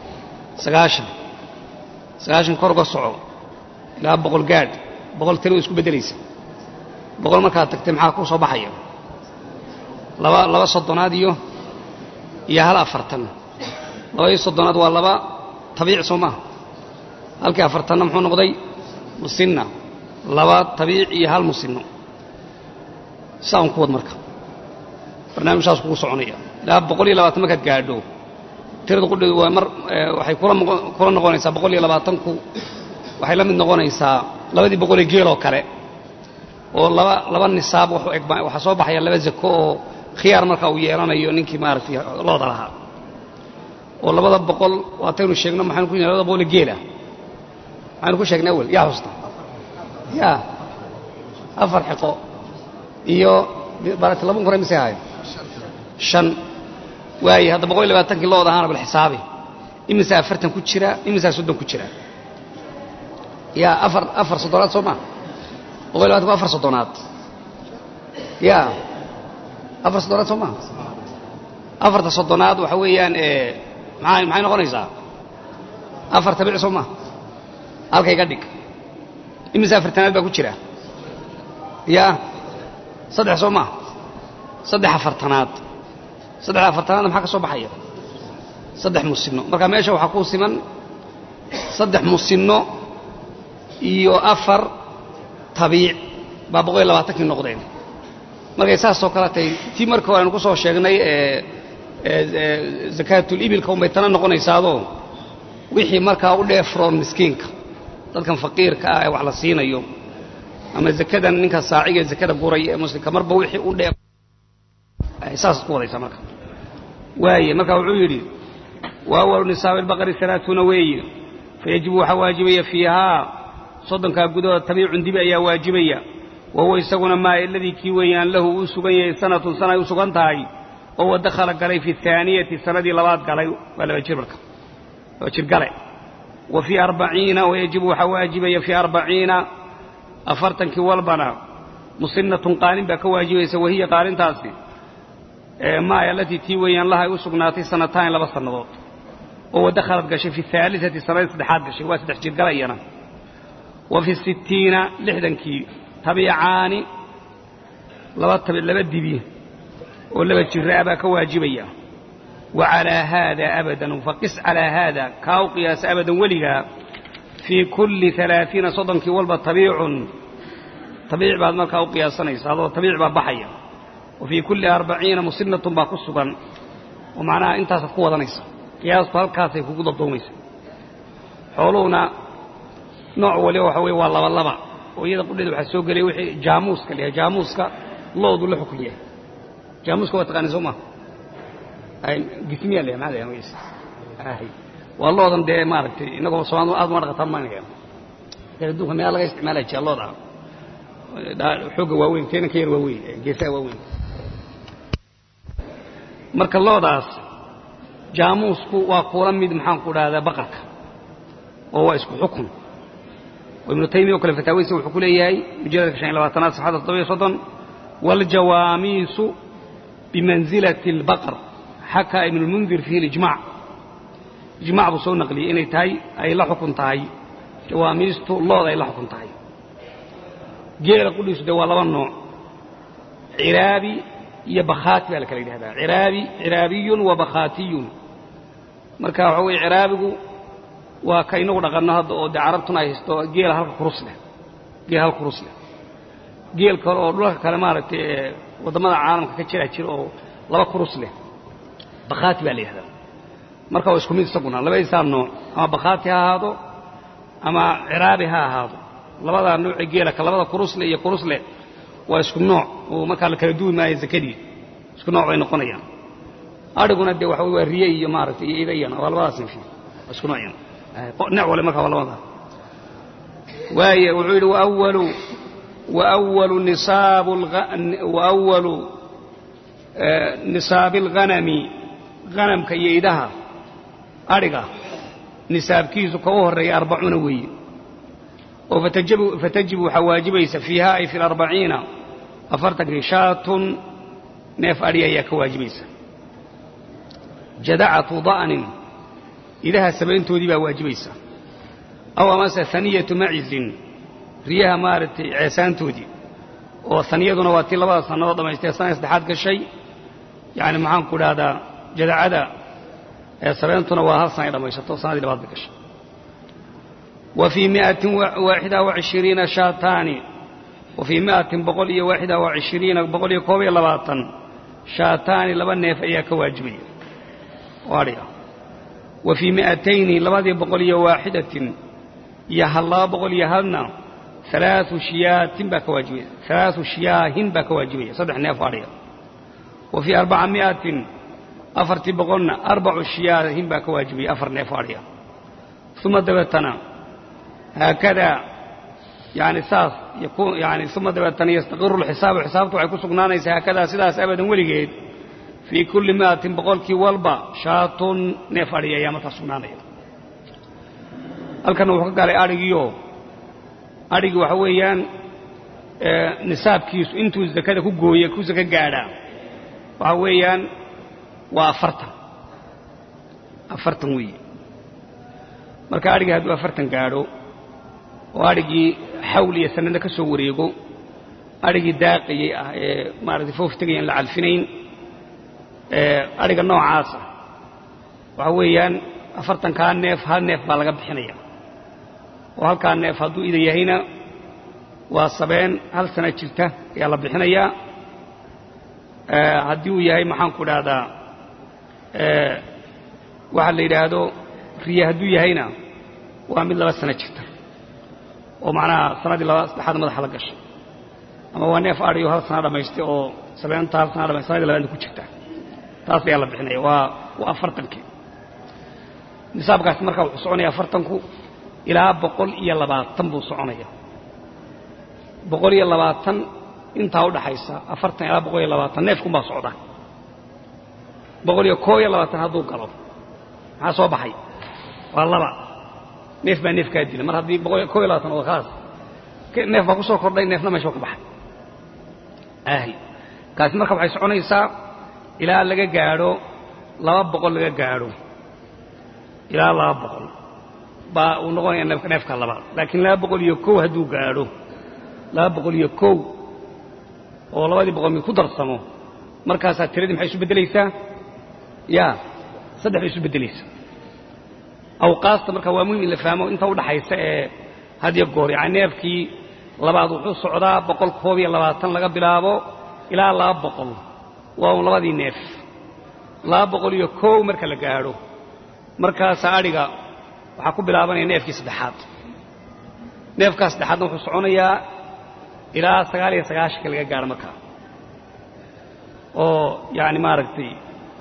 [SPEAKER 1] 90 kor uga soco ilaa 100 gaadh 100 tiro way isku beddelaysa 100 markaad tagtay maxaa kuu soo baxaya laba soddonaad iyo hal 40 labadii soddonaad waa 2 tabiic soo maaha halkii 40na muxuu noqday musinna 2 tabiic iyo 1 musinno saan ku wad marka barnaamijkaas ku soconaya ilaa 120 markaad gaadho tirada qudheedu waa mar waxay kula noqonaysaa 120 ku waxay la mid noqonaysaa labadii 100 geel oo kale oo laba nisaab waxa soo baxaya laba zako oo khiyaar marka uu yeelanayo ninkii maartay looda lahaa oo labada 100 waataynu sheegno maxaan ku yeelay labada 100 geela waxaan ku sheegnay awal yaa xusta yaa afar xiqo iyo barat laba kun imisa hay shan waay hadda 120 kilo looda ahaan bil xisaabi imisa 40 ku jira imisa 30 ku jira yaa afar sodonaad soo ma وقالوا هذا أفر صدونات يا أفر صدونات سوما أفر تصدونات وحويان معاي نغنيزا أفر تبيع سوما ألقى يقدك إما سافر تنال بكتشرة يا صدح سوما صدح أفرتنات صدح أفرتنات محاك صوب حية صدح مسنو مركا ماشا وحكو سمن صدح مسنو إيو أفر tabiic baa 120 noqdeen markay saas soo kala tay tii marka aan ku soo sheegnay zakatul ibilka oo baytana noqonaysaado wixii marka u dheefroon miskiinka dadkan faqiirka ah ee wax la siinayo ama zakadan ninka saaciga zakada guray ee muslimka marba wixii u dheef saas ku wadaysa marka waaye marka wuxuu yiri waa awal nisaab al-baqari 30 weeye fayajibu hawaajibiya fiiha صدنك قدوة تبيع دبي يا واجبية وهو يسقون ما الذي كيويان له وسقيا سنة وسقان تاعي وهو دخل قلي في الثانية سنة لبعض قلي ولا بيشربك قلي وفي 40 ويجب حواجبية في 40 أفرتن كوالبنا مسنة قارن بكواجبية وهي قارن تاسي ما التي كيويان لها وسقناتي سنتين لبس النضوط وهو دخلت قشي في الثالثة سنة سدحات قشي واسدح قلي أنا وفي 60 لحدنكي تبيعاني لبد بيه ولا بجرابا كواجبية وعلى هذا أبدا فقس على هذا كاو قياس أبدا ولغا في كل 30 صدنك والبا طبيع بعد ما كاو قياس نيس هذا طبيع بعد بحية وفي كل 40 مسنة باقصبا ومعناها انت سقوة نيس قياس فالكاسي كوكو ضدوميس حولونا نوع ولي وحوي والله ويدا قلت waxa soo galay wixii jaamuuska leeyahay jaamuuska loodu la xukuliye jaamuuska waa taqaan Soomaa ay gismiya leeyahay maada wees والله ده ما عرفت إنكم صوانو أضمن مرة ما نجيم يردوها ما الله يستعملها إن شاء الله ده حق ووين كين كير ووين جيسا ووين مرك الله داس جاموس كو وقرام ميد محن قرا هذا بقرك وهو اسمه حكم وابن تيمية وكل فتاوي سوى حكولي هاي مجرد كشان لو تناس حدث طبيعي صدًا والجواميس بمنزلة البقر حكى ابن المنذر فيه الإجماع إجماع بصور نقلي إني تاي أي لا حكم تاي جواميستو الله أي لا حكم تاي جيل كل يسوع والله النوع عرابي يبخات بالك اللي هذا عرابي وبخاتي مركا هو عرابي وكاينو دغنا هذا oo carabtuna haysto geel halka kurus leh geel kale oo dhulka kale maartay wadamada caalamka ka jira oo laba kurus leh bakhaati baa leeyahay marka way isku mid sabuna laba isaano ama bakhaati ha ahaado ama ciraabi ha ahaado labada nooc geela ka labada kurus leh iyo kurus leh waa isku nooc oo marka la kala duwan maayo zakadii isku nooc ay noqonayaan ariguna de waxa way riyay iyo maartay iidayana waa labadaas in isku nooc نعول ما قال الله وأول نصاب الغنم غنم كيدها أرجع نصاب كيس كوهر 40 وي فتجب حواجبي فيها أي في 40 أفرتك نشاط نف أريا كواجبيس جدعة ضأن إذا سبعين تودي واجبيسا أو مثلا ثانية معز ريها مارت عسان تودي وثانية نواتي لبا صنوات ما يستيسان يستحاد كالشيء يعني معان كل هذا جدع عدا سبعين تنواها صنعي لما يشطو صنعي لبعض كالشيء وفي 121 شاتان وفي 121 بقول كوبي لباطن شاتان لبن نيف أيا كواجبية واريا وفي 200 لبادي بقول واحدة يهلا بقول يهلنا 3 شيات بكواجبية 3 شياهن بكواجبية صدح نيف واريا وفي 400 أفرتي بقولنا 4 شياهن بكواجبية أفر نيف واريا ثم دبتنا هكذا يعني ساس يكون يعني ثم دبتنا يستقر الحساب وحسابته ويكون سقنانيس هكذا سلاس أبدا ولقيت في كل 100 بقول كي والبا شات نيف واريا يا متى سقنانيا halkan wuxuu galay arigu waxa weeyaan nisaabkiisu intuu zakada ku gooyay ku zaka gaadha waxa weeyaan waa 40 weey marka ariga haduu 40 gaadho oo arigii xawliya sanada ka soo wareego arigii daaqiyay ah ee maartay fooftigeen la calfinayn ariga noocaas waxa weeyaan 40 ka neef hal neef baa laga bixinaya وهالكان neef haduu ida yahayna waa sabeen hal sana jirta ayaa la bixinaya hadii uu yahay maxaan ku dhahdaa waxa la yiraahdo riya haduu yahayna waa mid 2 sana jirta oo macnaha sanadii 2 saddexaad madax la gashay ama waa neef ariyo hal sana dhameystay oo sabeenta hal sana dhameystay sanadii 2 ku jirta taas ayaa la bixinaya waa 40 nisaabkaas marka wuxuu soconaya 40 إلى 120 buu soconaya 120 inta u dhaxaysa 40 ilaa 120 neefku ma socda 120 haduu galo waxa soo baxay waa laba neef baa neef ka dilay mar hadii 120 oo khaas neef baa ku soo kordhay neefna ma soo ka baxay kaas marka waxay soconaysaa ilaa laga gaaro 200 laga gaaro ilaa 200 ba uu noqonaya neefka labaad laakiin 201 haduu gaaro 201 oo labadii boqol mid ku darsamo markaas tiradii maxay isu bedelaysaa ya saddex isu bedelaysaa aw qaasta marka waa muhiim in la fahmo inta u dhaxaysa ee hadiya goor yani neefkii labaad wuxuu socdaa 120 laga bilaabo ilaa 200 waa labadii neef 201 marka la gaaro markaas ariga waxa ku bilaabanaya neefkii saddexaad neefkaas saddexaad wuxuu soconayaa ilaa 99 laga gaaro marka oo yaani maaragtay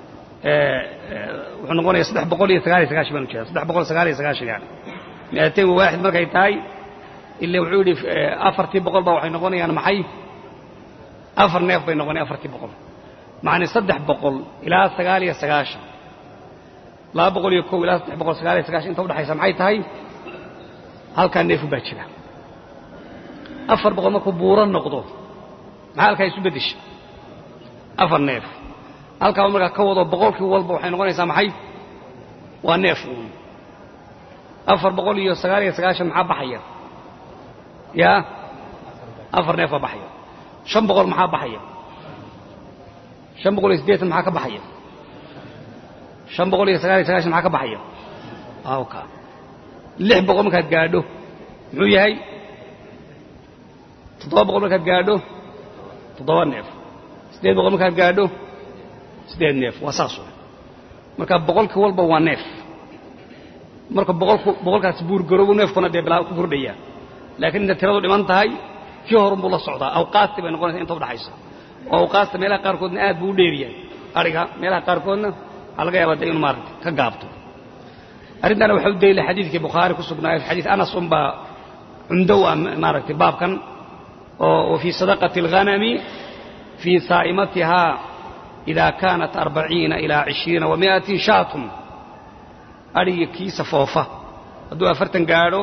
[SPEAKER 1] wuxuu noqonayaa 399 baan u jeedaa 399 yani 201 markay tahay ilaa wuxuu yiri 400 baa waxay noqonayaan maxay 4 neef bay noqonayaan 400 macna 300 ilaa 99 لا بقول يكون لا بقول سكاري أنت وده حيسمع أي تاي هل كان نيفو بتشلا أفر بقول ما كبورا نقطه هل كان يسبدش أفر نيف هل كان مرة كوضو بقول كوضو بوحين غني سامع أي ونيف أفر بقول يو سكاري محب حيا يا أفر نيف بحيا شم بقول محب حيا شم بقول إزديت محك بحيا 599 maxaa ka baxaya awka 600 markaad gaadho muxuu yahay 700 markaad gaadho 7 neef 800 markaad gaadho 8 neef waa saas marka boqolkii walba waa neef marka boqolkaas buur garow neefkuna bilaa ku kordhaya laakiin inta tiradu dhiman tahay kii hore buu la socdaa awqaasti bay noqonaysaa inta u dhaxaysa oo awqaasta meelaha qaar koodna aad buu dheeriyay ariga meelaha qaar koodna halka yaabada inuu maartay ka gaabto arintana waxa uu deeyay xadiiskii Bukhari ku sugnaa xadiis Anas umba cundow maartay baabkan oo fi sadaqati al-ghanami fi sa'imatiha idha kanat 40 ila 20 wa 100 shatun ariga kiisa foofa haduu 40 gaaro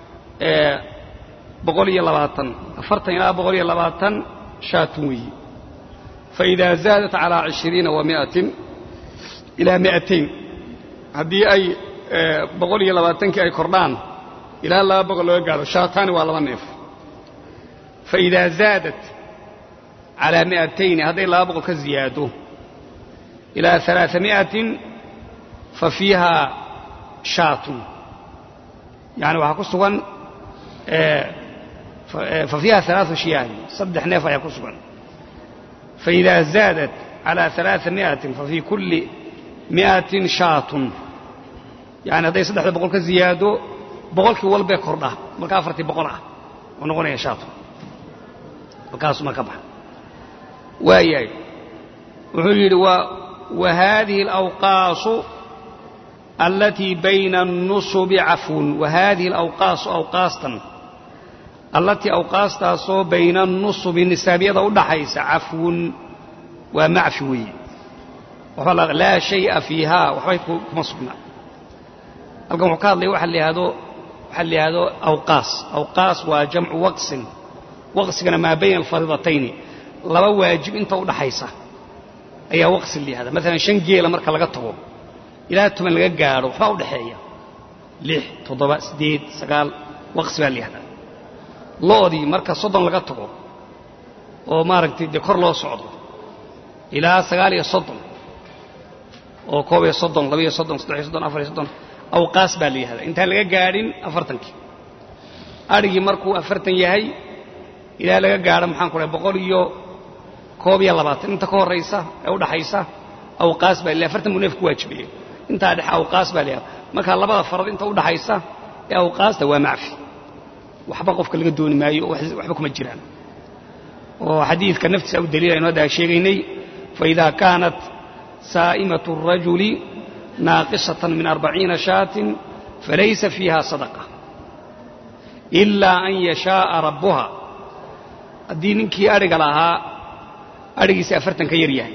[SPEAKER 1] 120 40 ila 120 shatun wi fa idha zadat ala 20 wa 100 إلى 200 هذه أي بقول يلا باتنك أي كردان إلى لا بقول قالوا شاطان ولا نيف فإذا زادت على 200 هذه لا بقول كزياده إلى 300 ففيها شاط يعني وحكسوان ففيها 3 شياه صدح نيفا يكسبا فإذا زادت على 300 ففي كل 100 شاة يعني هذا يصدح بقولك زيادة بقولك والبي كردة مكافرتي بقولها ونقول يا شاة وكاس مكبح وياي وهذه الأوقاص التي بين النصب عفو وهذه الأوقاص أوقاسا التي أوقاستا بين النصب النسابية ودحيس عفو ومعفوي وفلا لا شيء فيها وحيث مصبنا القوم قال لي وحل هذا أوقاس وجمع وقس ما بين الفريضتين لما واجب انت ودحيسه أي وقس اللي هذا مثلا شنجيل مركا laga tago ilaa 10 laga gaaro waxa u dhaxeeya 6 7 8 9 waqsi baa leeyahay loodi marka 30 laga tago oo maaragtay de kor loo socdo ilaa 9 oo 1 30 2 30 3 30 4 30 awqaas baa leeyahay inta laga gaarin 40 arigi markuu 40 yahay ilaa laga gaaro maxaan ku leeyahay 100 iyo 120 inta ka horeysa ee u dhaxaysa awqaas baa ilaa 40 muneef ku waajibiyay inta dhax awqaas baa leeyahay marka labada farad inta u dhaxaysa ee awqaasta waa macfi waxba qofka laga dooni maayo waxba kuma jiraan oo xadiiska naftiisa u daliilay inoo daa sheegaynay fa idha kanat saa'imatu ar-rajuli naqisatan min 40 shaatin falaysa fiha sadaqa illa an yasha'a rabbuha adiinki ariga lahaa arigiisa 40 ka yar yahay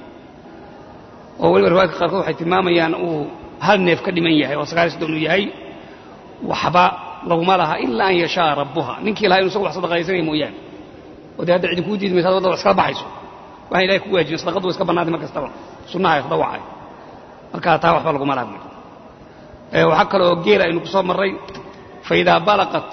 [SPEAKER 1] oo waliba riwaayadka qaarkood waxay tilmaamayaan uu hal neef ka dhiman yahay oo 9 yahay waxba laguma laha ilaa an yashaa rabbuha ninkii lahaa inuu isagu wax sadaqaysanay mooyaan oo hadda cid ku diidmaysa wadada wax iska baxayso waxa ilaahay ku waajibay sadaqadu iska banaatay markastaba sunnaha ay dawacay marka taa waxba laguma laha waxa kale oo geela inuu soo maray fa idha balaqat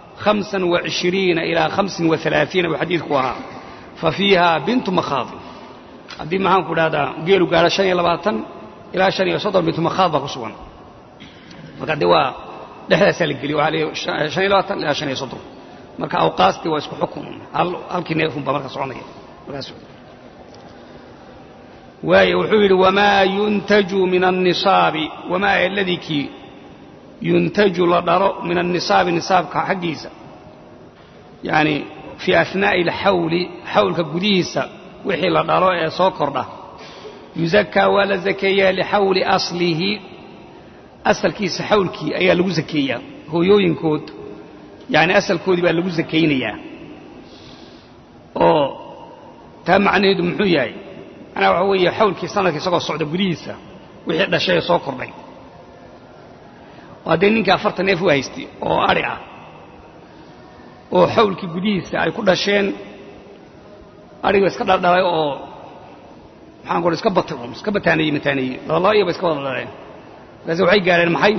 [SPEAKER 1] 25 ila 35 xadiidku ahaa fa fiiha bintu makhadib haddii maxaan ku dhahdaa geelu gaaro 25 ilaa 35 bintu makhadib ku sugan marka de waa dhexdaas la geliyo waxa leeyahay 25 ilaa 35 marka awqaasti waa isku xukun halkii neefun ba marka soconaya markaas waayo wuxuu yiri wama yuntaju min an-nisab wama alladhi yuntaju la daro min an-nisab nisabka xaqiisa yani fi asnaa'i al-hawl hawlka gudihiisa wixii la dhalo ee soo kordha yuzakka wala zakaya li hawli aslihi asalkiisa hawlkii ayaa lagu zakeeyaa hooyooyinkood yani asalkoodii baa lagu zakeynayaa oo taa macnaheedu muxuu yahay ana waxa weeye hawlkii sanadkii isagoo socda gudihiisa wixii dhashay soo kordhay waa ninka 40 neef u haystay oo ari ah oo hawlkii gudihiisa ay ku dhasheen ariga iska dhaldhalay oo maxaan qoray iska bataanay laba iyo iska wada dhaleen gaas waxay gaareen maxay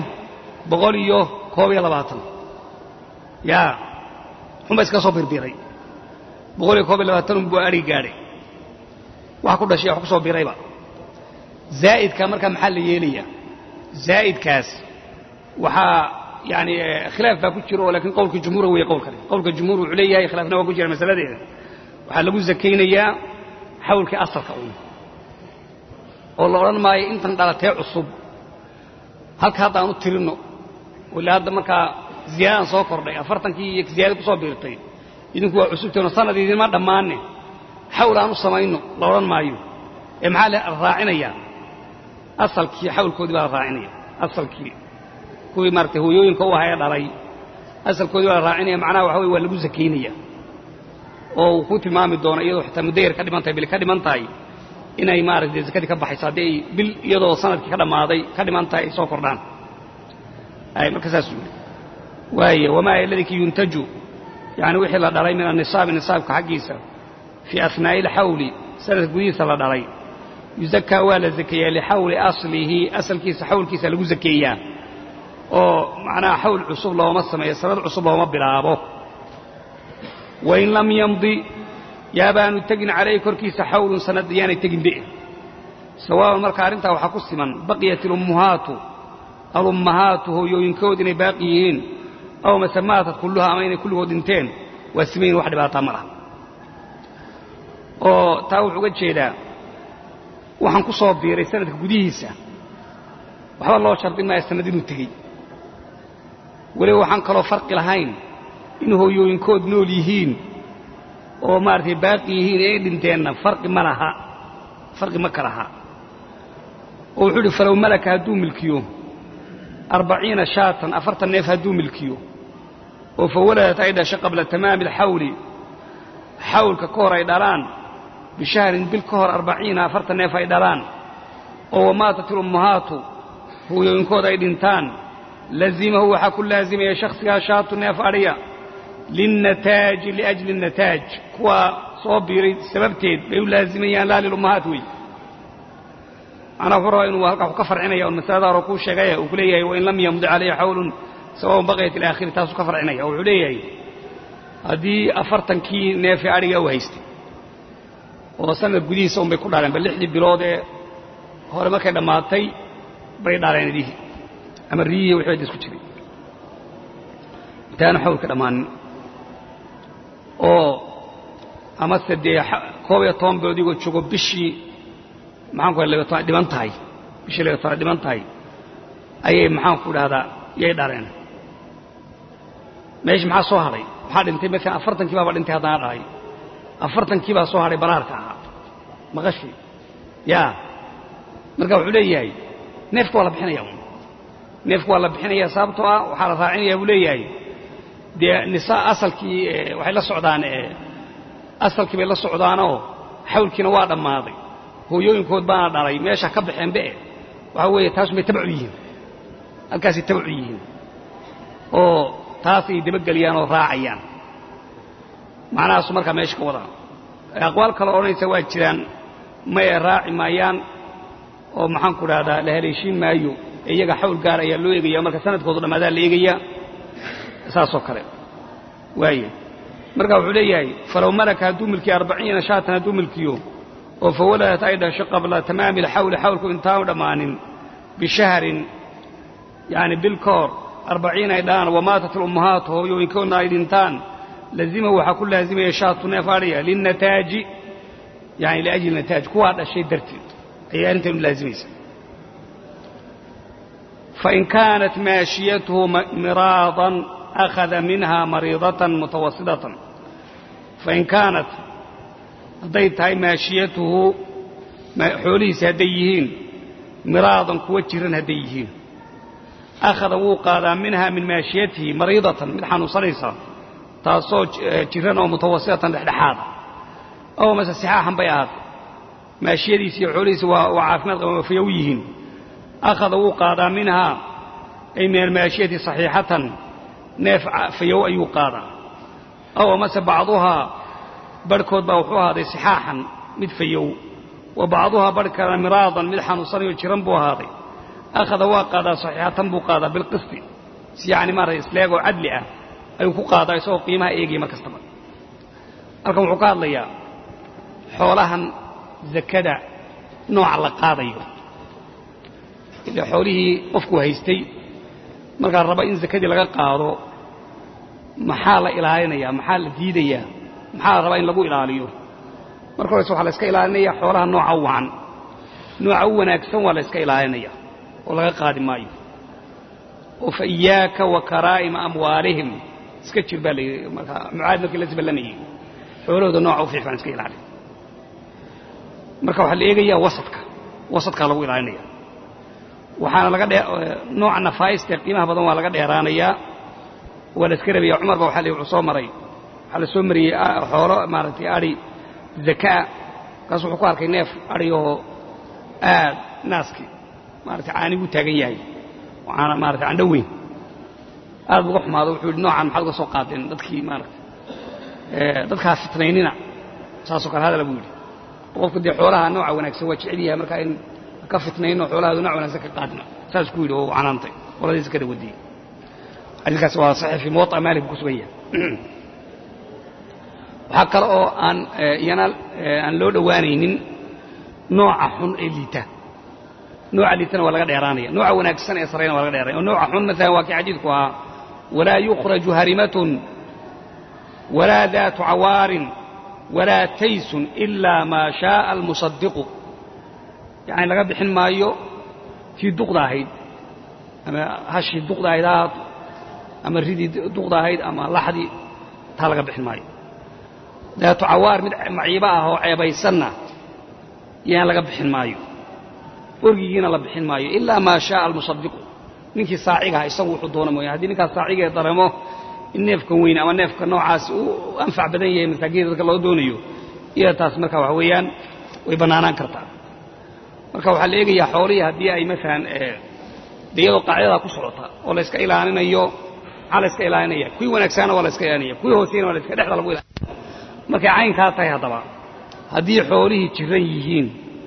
[SPEAKER 1] 120 ya xuma iska soo birbiray 120 buu ari gaaray waxa ku dhashay wax ku soo birayba zaidka marka maxal yeelaya zaidkaas waxa yani khilaaf baa ku jiro laakiin qowlka jumhuur way qowlka jumhuur wuxuu leeyahay khilaafna waa ku jira masaladeeda waxa lagu zakeynayaa hawlka asalka oo la oran maayo intan dhalatay cusub halka hadda aanu tirino wala hadda marka ziyaadan soo kordhay 40kii iyo ziyaad ku soo biirtay idinku waa cusubteena sanadii ma dhamaanay hawl aanu sameeyno la oran maayo ee maxaa la raacinaya asalkii hawlkoodii baa raacinaya asalkii kuwii martay hooyooyinka u ahaa dhalay asalkoodii baa raacinaya macnaha waxa weey waa lagu zakeynaya oo ku tilmaami doona iyadoo xitaa mudayr ka dhimantahay bil ka dhimantahay inay maaragtay zakadii ka baxayso hadii bil iyadoo sanadkii ka dhamaaday ka dhimantahay soo kordhaan ay markaas waaye wama alladhi yuntaju yani wixii la dhalay min an-nisaab nisaabka xaqiisa fi asnaa'i al-hawli sanad gudihiisa la dhalay yuzakka wala zakaya li hawli aslihi asalkiisa hawlkiisa lagu zakeeyaa oo macnaha hawl cusub looma sameeyo sanad cusub looma bilaabo وإن لم يمضي يابان تجن عليه كركيس حول سند يعني تجن به سواء مركارنتا وحكسما بقيت الأمهات هو ينكودن باقيين أو مسمات كلها أمين كله دنتين واسمين واحد بقى طمرة oo taa wuxuu uga jeedaa waxaan ku soo biiray sanadka gudihiisa waxa loo shartay ma sanad inuu tagay wali waxaan kala farqi lahayn in hooyooyinkood nool yihiin oo maartay baaqi yihiin ee dhinteena farqi ma laha oo wuxuu falow malaka haduu milkiyo 40 shaatan 40 neef haduu milkiyo oo fawaladat ayda qabla tamaam al-hawl حولك كور أيدالان بشهر بالكهر 40 أفرت نيف أيدالان أو ماتت الأمهات هو ينكود أيدنتان لازم هو حكل لازم يا شخص يا شاط نيف أريا للنتاج لأجل النتاج كوا صوبي سببتين بيقول لازم يا لا للأمهات وي أنا فرأي إنه كفر عيني والمسألة ركوش شقايا وكليه وإن لم يمضي عليه حول سواء بقيت الآخر تاسو كفر عيني أو عليه haddii 40kii neef ariga u haystay oo sanad gudihiisa bay ku dhaareen bal 6 bilood ee hore markay dhamaatay bay dhaareen idii ama riyo wixii isku jiray taan xawlka dhamaan oo ama 12 bilood igu jogo bishii maxaan ku leeyahay dhiman tahay bishii leeyahay dhiman tahay ayay maxaan ku dhahdaa yay dhaareen meesh maxaa soo haray waxaa dhintay markaa 40kii baa dhintay hadana dhaay 40kii baa soo haray baraarka ah maqashi yaa marka wuxuu leeyahay neefku wala bixinaya sababtoo ah waxa la raacinayaa uu leeyahay de nisaa asalkii waxay la socdaan asalkii bay la socdaanoo xawlkiina waa dhamaaday hooyooyinkood baa dhalay meesha ka baxeen baa waxa weeye taas may tabac yihiin halkaasi tabac yihiin oo taasi dibadgeliyaan oo raacayaan macnahaas marka meesha ka wada aqwaal kale oo inay waa jiraan ma raaci maayaan oo maxaan ku raada la heleeshin maayo iyaga xawl gaar ayaa loo eegaya marka sanadkoodu dhamaadaan la eegaya saas oo kale waaye marka wuxuu leeyahay falaw malaka haduu milki 40 shaatan haduu milkiyo oo fawaladat ayda qabla tamaam al-hawl hawlku intaa dhamaanin bishahrin yani bilkor 40 أيضاً وماتت الأمهات وهو يكون أيضاً لازمه وحكل لازم يشاط نفارية للنتاج يعني لأجل النتاج كو هذا الشيء درتي أي أنت لازم يسمى فإن كانت ماشيته مراضاً أخذ منها مريضة متوسطة فإن كانت ضيت هاي ماشيته حوليس هديهين مراضاً كوتشرن هديهين أخذ وقاذا منها من ماشيته مريضة من حنوصريصة تصوج جرنا ومتوسطة لحد أو مثلا سحاحا بياض ماشيتي سيعوليس وعافمات وفيويهن أخذ وقاذا منها أي من الماشية صحيحة نافع فيو أي وقاذا أو مثلا بعضها بركود بوحوها دي سحاحا مدفيو وبعضها بركة مراضا مدحا وصري وجرنبو هذه أخذ واقاذا صحيحة بقاذا بالقسط يعني مرة إسلاق وعدلئة أي قاذا يسوق قيمها إيجي مكستمر أركم عقاد ليا حولها زكدا نوع على قاضي إذا حوله أفكو هيستي مرة الربا إن زكدي لغا قاضو محال إلهينيا محال ديديا محال الربا إن لغو إلهيو مرة رسول الله إسكا إلهينيا حولها نوع عوان نوع عوان أكسن ولا إسكا إلهينيا ولا قادم مايو وفإياك وكرائم أموالهم سكتشر بالي معاد لك لازم بلني حولود نوع وفي فان سكيل عليه مركب حل إيجيا وسطك لو إلهينيا وحنا لقد نوع نفايس تقيمها بدون ولا قد إيرانيا ولا سكربي عمر بوحلي وعصامري على سمري حوراء مارتي أري ذكاء قصو حقار كينيف أريو ناسكي مارتي عاني وتاغن yahay waxana maartay aan dhaweyn aad ugu xumaado wuxuu noocan maxad ka soo qaadeen dadkii maartay dadkaas fitnaynina saaso kala hadal buu yiri qofku dii xoolaha nooca wanaagsan waa jecel yahay marka in ka fitnayno xoolaha nooca wanaagsan ka qaadna saas ku yiri oo canaantay waladiis ka dawadii adilkaas waa saxiix fi muwatta malik ku sugaya waxa kale oo aan loo dhawaanaynin nooca xun ee liita نوع اللي تنا ولا قد إيرانية نوع وناكسن إسرائيل ولا قد إيرانية ونوع حن مثلا واقع حديثكها ولا يخرج هرمة ولا ذات عوار ولا تيس إلا ما شاء المصدق يعني لقد بحن مايو في دقضة هيد أما هشي دقضة هيدات أما ريدي دقضة هيد أما لحدي تلقى بحن مايو ذات عوار معيباه عيبي سنة يعني لقى بحن مايو أرجينا لبحن مايو إلا ما شاء المصدق ninkii saaciga isagu wuxuu doono mooyay hadii ninka saaciga ay dareemo in neefka weyn ama neefka noocaas uu anfac badan yahay masaajid dadka loo doonayo iyo taas marka wax weeyaan way banaanaan kartaa marka waxa la eegayaa xoolihi hadii ay mesela deeyo qaacida ku socota oo la iska ilaalinayo ala iska ilaalinaya kuwi wanaagsan wala iska ilaalinaya kuwi hooseena wala iska dhexda lagu ilaalinayo marka caynka tahay hadaba hadii xoolihi jiran yihiin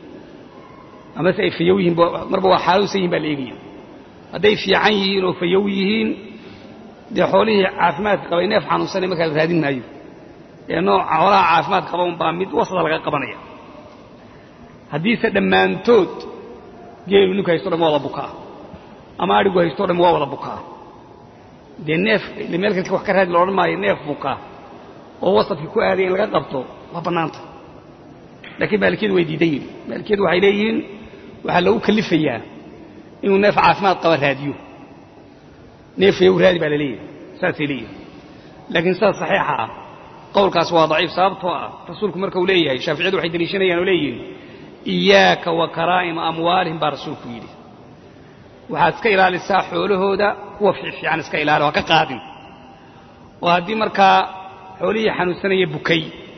[SPEAKER 1] ama ay fiyoyihiin marba waa xaalusan yihiin baa la eegayaa hadday fiican yihiin oo fayow yihiin dee xoolihii caafimaadka qabay neef xanuunsanay markaa la raadin maayo ee nooca xoolaha caafimaad qaba unbaa mid wasada laga qabanaya haddiise dhammaantood geelu ninku haysto dhan waa wada bukaa ama adhigu haysto dhan waa wada bukaa dee neef meel kalka wax ka raadi la odhan maayo neef bukaa oo wasadkii ku aaday in laga qabto waa bannaanta laakiin maalikiyadu way diidan yihin maalikiyadu waxay leeyihiin waxaa lagu kalifayaa inuu neef caafimaad qaba raadiyo neef yow raadi baa la leeyahay saasay leeyahay laakiin sidaas saxiixa ah qowlkaas waa daciif sababtoo ah rasuulku marka uu leeyahay shaaficiyadu waxay daliishanayaan oo leeyihiin iyaaka wa karaa'ima amwaalihim baa rasuulku yidhi waxaad iska ilaalisaa xoolahooda kuwa fiican iska ilaali waa ka qaadin oo haddii markaa xoolihii xanuunsanaya bukay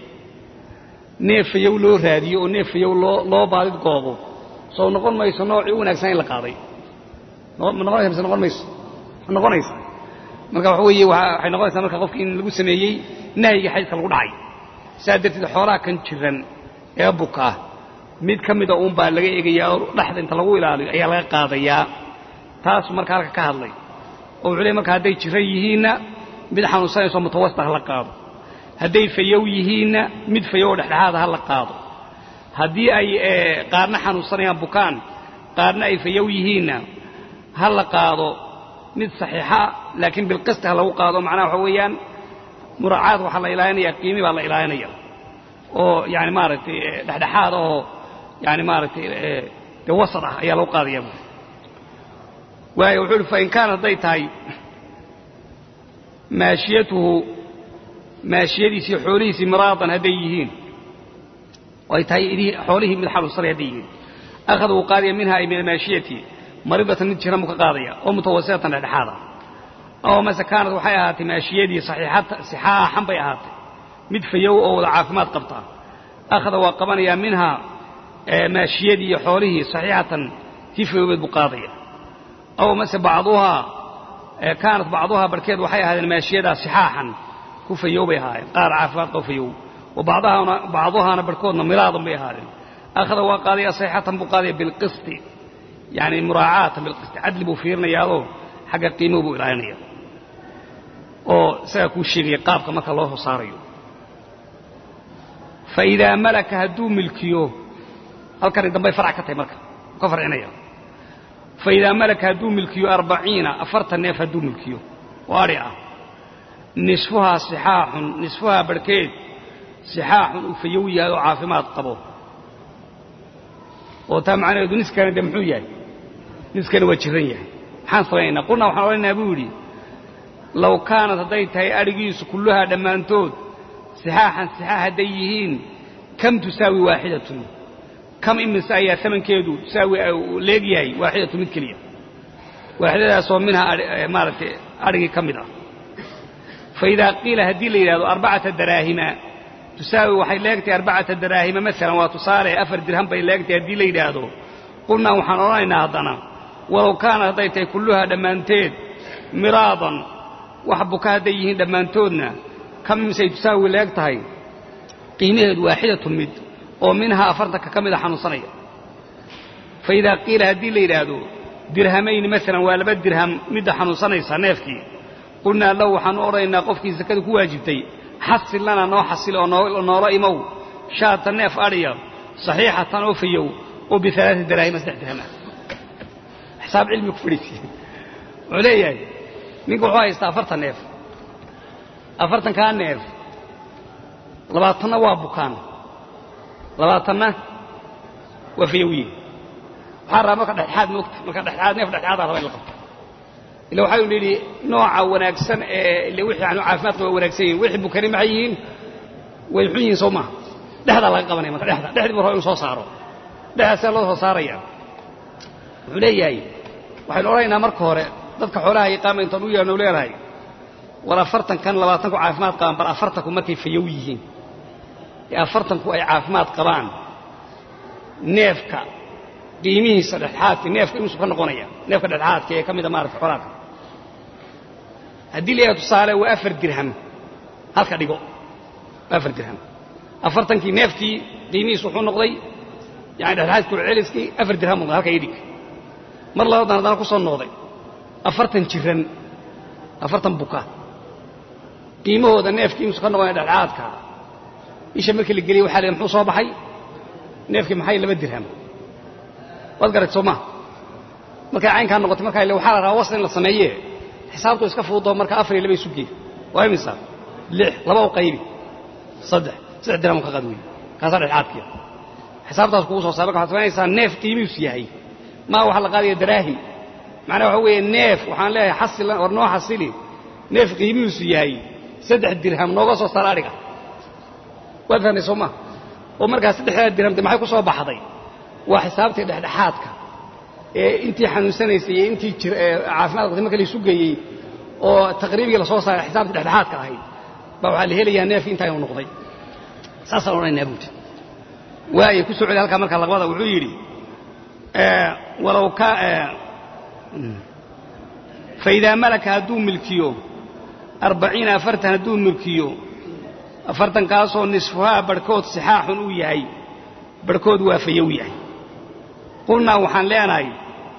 [SPEAKER 1] neef yow loo raadiyo oo neef yow loo baadid goobo soo noqon mayso noocii wanaagsan in la qaaday noqon mayso noqonaysa marka waxa weeye waxay noqonaysaa marka qofkii in lagu sameeyey nahyiga xaydka lagu dhacay sidaa darteed xoolaha kan jiran ee bukaa mid ka mida uun baa laga eegayaa oo dhaxda inta lagu ilaaliyo ayaa laga qaadayaa taas marka halka ka hadlay oo wuxuu leeyahay marka hadday jiran yihiinna mid xanuunsanayso mutawassit ha la qaado hadday fayow yihiinna mid fayow dhexdhexaad ha la qaado haddii ay qaarna xanuunsanayaan bukaan qaarna ay fayow yihiinna ha la qaado mid saxiixa laakiin bilqist ha lagu qaado macnaha waxa weeyaan muraacaad waxa la ilaalinaya qiimi baa la ilaalinaya oo yani maaragtay dhexdhexaad oo yani maaragtay wasad ah ayaa lagu qaadaya waayo wuxuu fa in kaana hadday tahay maashiyadiisii xoolihiisii miraadan hadday yihiin way tahay xoolihii mid xanuunsanay hadday yihiin akhada uu qaadaya minha ay min maashiyati maridatan mid jiran buu ka qaadaya oo mutawasitatan dhexdhexaada oo mase kaanad waxay ahaatay maashiyadii sixaaxan bay ahaatay mid fayow oo wada caafimaad qabta akhada waa qabanayaa minha maashiyadii iyo xoolihii saxiixatan tii fayowbeed buu qaadaya oo mase kaanad bacduhaa barkeed waxay ahaadeen maashiyadaa sixaaxan ku fayow bay ahaayeen qaar caafimaad qaba fayow وبعضها بركودنا مراضا بهذا أخذ وقاضي صحيحة بقاضي بالقسط يعني مراعاة بالقسط عدل بوفيرنا يالو حق قيمه بإلهانية أو سيكون الشيء يقاب كما الله صاريو فإذا ملك هدو ملكيو هل كان يدنبي فرع كتاي ملك كفر عنايا فإذا ملك هدو ملكيو 40 أفرت النيف هدو ملكيو وارعة نصفها صحاح نصفها بركيد صحاح وفيوية وعافمات قبو وتمعنا يدو نسكن دمحوية نسكن وجرية حان قلنا وحاولنا بولي لو كانت هديتها أرقيس كلها دمانتود صحاحا ديهين كم تساوي واحدة كم إمن سايا ثمن كيدو تساوي ليقياي واحدة متكلية واحدة أصوم منها مارتي أرقي كمدة فإذا قيل هدي لي 4 دراهم تساوي وحي لاقتي 4 دراهم مثلا وتصاري 4 درهم بي لاقتي هدي لي هذا قلنا وحنرينا هذنا ولو كان هديتها كلها دمانتين مراضا وحبك هديهين دمانتودنا كم سيتساوي لاقتها قيمة واحدة مد ومنها أفرتك كمدة حنصرية فإذا قيل هدي لي هذا درهمين مثلا ولا درهم مد حنصرية صنافكي قلنا لو حنورينا قفكي زكاة كواجبتي حصل لنا نو حصل ونو رأيمو شاة الناف أريا صحيحة وفيو وب3 دراهم 6 درهم حساب علمي كفريتي عليا نيكو حواي استغفرت الناف أفرت كان ناف labaatana waa bukaan labaatana waa fiyowiye waxaa rabaa marka dhexdhexaad moogta marka dhexdhexaad neef dhexdhexaadaa raba in la qabto ila waxaynu nidhi nooca wanaagsan ee ile wixii aanu caafimaadka waa wanaagsan yihiin wixii bukani maxay yihiin way xun yihiin soo maaha dhexdaa laga qabanaya marka dhexdii buu raba inuu soo saaro dhexdaa see loo soo saaraya wuxuu leeyahay waxaynu odhanaynaa marka hore dadka xoolaha yaqaama intaan u yeelno leedahay war 40kan 20ku caafimaad qabaan bal 40ku markay fayow yihiin ee 40ku ay caafimaad qabaan neefka qiimihiisa dhexdhexaadka neefka inuu ka noqonaya neefka dhexdhexaadka ee kamida maaragtay xoolaha haddii la yidhahdo tusaale waa 4 dirham halka dhigo 4 dirham 40kii neefkii qiimihiisu wuxuu noqday yani dhexdhexaadku celiskii 4 dirham halka idhig mar labadan haddana ku soo noqday 40 jiran 40 buka qiimahooda neefkii inuu ka noqonaya dhexdhexaadka isha markii la geliyay waxaa la muxuu soo baxay neefkii maxay 2 dirham waad garat soo ma marka caynka noqotay marka ilaa waxa la rabaa wasl in la sameeyay xisaabtu iska fuudo marka 4 iyo 2 isu geey waa imisa 6 laba u qaybi 3 dirham ka qadwi kaasa dhexdhexaadkii xisaabtaas kugu soo saarka waxa sameeyaysaa neef qiimihiisu yahay ma waxa la qaadiyo daraahim macnaheedu waxa weeye neef waxaan leeyahay xasil war noo xasili neef qiimihiisu yahay 3 dirham nooga soo saar ariga waad fahmay soo ma oo markaas 3 dirham maxay ku soo baxday waa xisaabtii dhexdhexaadka ee intii xanuunsanaysay iyo intii caafimaad qabtay markii la isu geeyay oo taqriibiga la soo saaray xisaabtii dhexdhexaadka ahayd baa waxa la helayaa neef inta uu noqday saasa oo inay buut waay ku soo celi halka marka laqbada wuxuu yiri walaw ka فإذا ملك هدو ملكيو 40 أفرتن هدو ملكيو أفرتن كاسو نصفها بركود صحاح وياي بركود وافيو ياي قلنا وحن لeenahay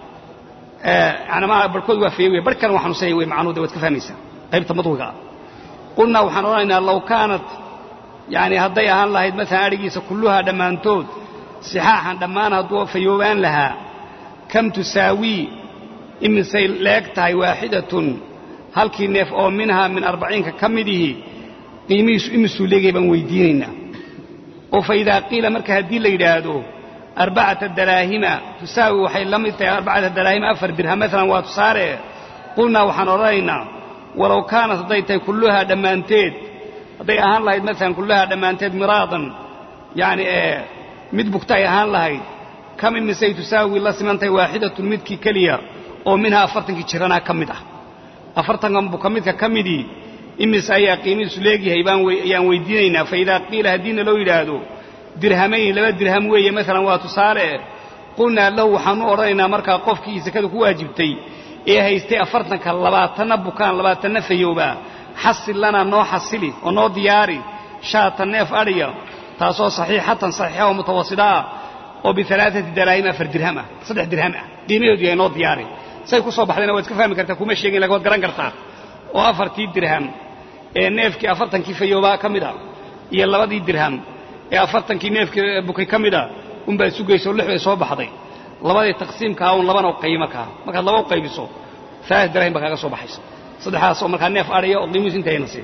[SPEAKER 1] أنا ما بركود وافيو بركن وحن سيوي معنو دوت كفانيسا قيبت مضوغا قلنا وحن رأينا لو كانت يعني هدي أهان لهيد مثلا أريجيس كلها دمانتود صحاحا دمانها دو فيوان لها كم تساوي إن سيلاكتها واحدة هل كي نف أو منها من 40 كمده قيميس إمسو لغيبا ويديننا وفإذا قيل مركه الدين ليدادو 4 دراهم تساوي وحي لم يتعي 4 دراهم 4 درهم مثلا وتصاري قلنا وحن رأينا ولو كانت ضيتي كلها دمانتيد ضي أهان لهيد مثلا كلها دمانتيد مراضا يعني مدبكتاي أهان لهيد كم إن سيتساوي الله سمانتي واحدة مدكي كليا ومنها أفرتنك جرانا كمدة أفرتنك بكمدة كمدي إمس أي قيمة سليقي هيبان ويدينينا فإذا قيل هدين لو يلادو درهمين لبا درهم ويا مثلا وتصارع قلنا له حنورينا مركا قفكي سكدك واجبتي إيه هيستي أفرتنك اللباتنا بكان لباتنا فيوبا حصل لنا نو حصلي ونو دياري شاة النف أريا تاسو صحيحة ومتوسطة وب3 دراهم 4 درهم 3 درهم قيمته دي نو دياري say ku soo baxdayna waad ka fahmi kartaa kuma sheegin laga wad garan kartaa oo 4 dirham ee neefkii 40kii fayooba kamida iyo 2 dirham ee 40kii neefkii bukay kamida baa sugayso 6 ay soo baxday labadii taqsiimka oo labana qiimo ka marka laba qaybiso 3 dirham baa kaga soo baxaysa saddexaas oo marka neef ariyo oo qiimihiisa intay nasay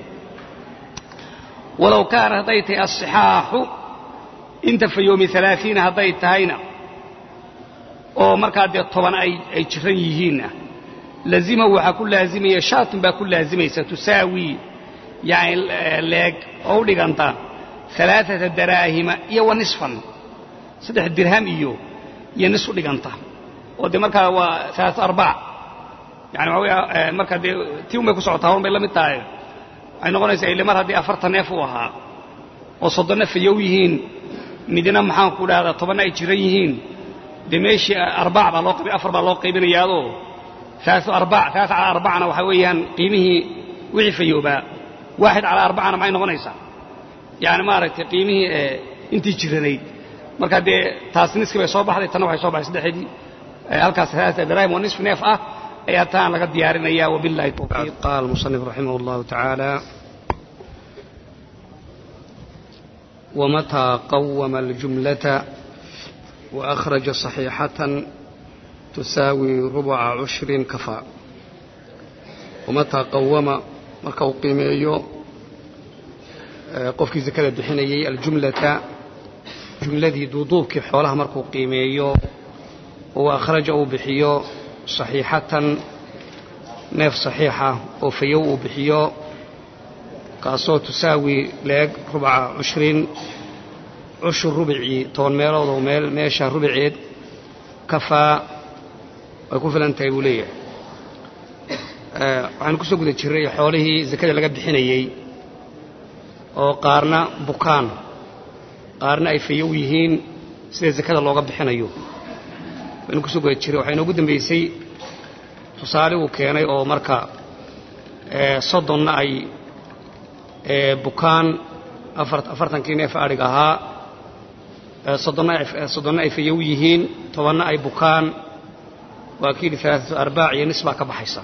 [SPEAKER 1] walaw kaana hadaytay as-sihaahu inta fayoomi 30 hadaytayna oo marka de 10 ay jiran yihiin lazima waxa ku laazimaya shaatun ba ku laazimaysa tusaawi yaani leeg oo dhiganta 3 daraahim iyo nisfan 3 dirham iyo nisfu dhiganta oo de marka waa 3 4 yani waa marka de tiim ku socotaa bay la mid tahay ay noqonaysaa ilaa mar hadii 40 neef u ahaa oo 30 neef yihiin midna maxaan ku dhahdaa 10 ay jiran yihiin دمشق 4 بالو قبي 4 بالو قيبنيادو 3 4 3 على 4 أنا وحويان قيمه وعفيوبا 1 على 4 أنا معي نغنيسا يعني ما رأيت قيمه انتي جرني مركا دي تاسنيس كبير صوبة هذه تنوحي صوبة سدحدي هلكاس 3 دراهم ونصف نفقة اياتان لقد ديارنا اياه وبالله التوفيق. قال المصنف رحمه الله تعالى ومتى قوم الجملة وأخرج صحيحة تساوي 14 كفى ومتى قوم مركو قيميو qofkii zakada bixinayay aljumlata jumladii duuduubkii xoolaha markuu qiimeeyo oo akhraja uu bixiyo saxiixatan neef saxiixa oo fayow uu bixiyo kaasoo tusaawi leeg rubaca 20 cushur rubicii 10 meelood oo meesha rubiceed kafaa way ku filan tahay buu leeyahay waxaan ku soo guda jiray xoolihii zakada laga bixinayay oo qaarna bukaan qaarna ay fayow yihiin sida zakada looga bixinayo waxaan ku soo guda jiray waxay noogu dambeysay tusaale uu keenay oo marka soddonna ay bukaan afartankii neef adhig ahaa soddonna ay fayow yihiin tobanna ay bukaan waa kii ثلاثة أرباع iyo nis baa ka baxaysa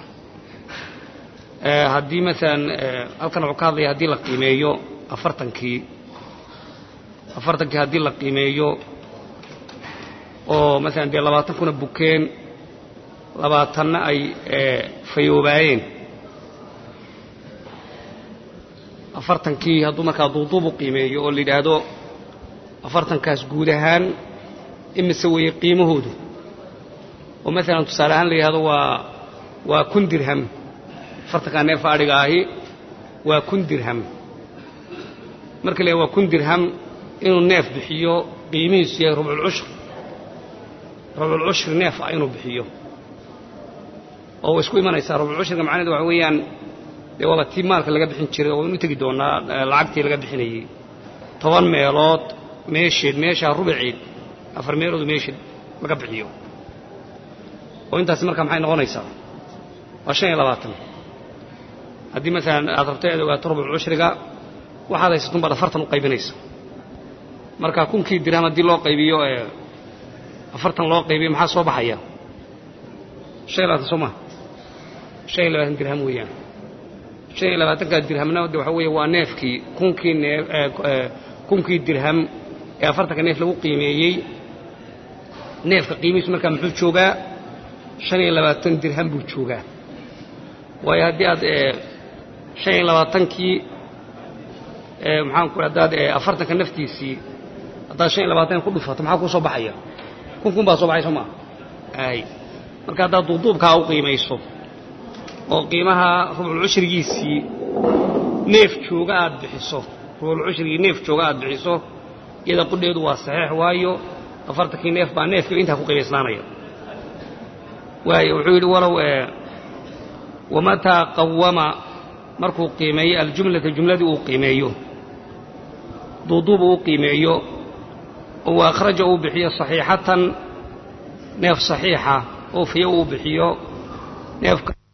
[SPEAKER 1] haddii maalan halkan wuxuu ka hadlaya haddii la qiimeeyo afartankii haddii la qiimeeyo oo maalan dee 20 kuna bukeen 20na ay fayoobaayeen afartankii hadduu markaa duuduub u qiimeeyo oo la yidhaahdo afartankaas guud ahaan imise weeye qiimahoodu oo maalan tusaale ahaan la yidhaahdo waa 1,000 dirham afartankaa neef adhiga ahi waa 1,000 dirham marka la waa 1,000 dirham inuu neef bixiyo qiimihiisu yahay rubculcushri neef ah inuu bixiyo oo isku imanaysaa rubculcushriga macnaheedu waxa weeyaan dee waaba tii maalka laga bixin jiray oo inu tegi doonaa lacagtii laga bixinayey 10 meelood meeshaa rubiceed 4 meelood meesheed laga bixiyo oo intaasi markaa maxay noqonaysaa waa 25 haddii maalan aad rabto aad ogaato rubculcushriga waxaad haysatun baad 40 u qaybinaysa marka 1,000 dirham haddii loo qaybiyo 40 loo qaybiyo maxaa soo baxaya 25 soo ma 25 dirham weeyaan 25 dirhamna waxa weeye waa neefkii 1,000 dirham ee 40 neef lagu qiimeeyey neefka qiimihiisu markaa muxuu joogaa 25 dirham buu joogaa waayo haddii aad 25kii maxaan ku haddaad 40 naftiisii haddaad 25 ku dhufato maxaa ku soo baxaya 1,000 baa soo baxay soo ma ay marka haddaad duuduubkaa u qiimayso oo qiimaha rubculcushrigiisii neef jooga aad bixiso rubculcushrigii neef jooga aad bixiso iyada qudheedu waa saxiix waayo 40kii neef baa neefkii intaa ku qiimaysnaanaya waayo wuxuu yidhi walow wamataa qawama markuu qiimeeyo aljumlata jumladii uu qiimeeyo duuduub uu qiimeeyo oo akhraja uu bixiyo saxiixatan neef saxiixa oo fiyo uu bixiyo neefka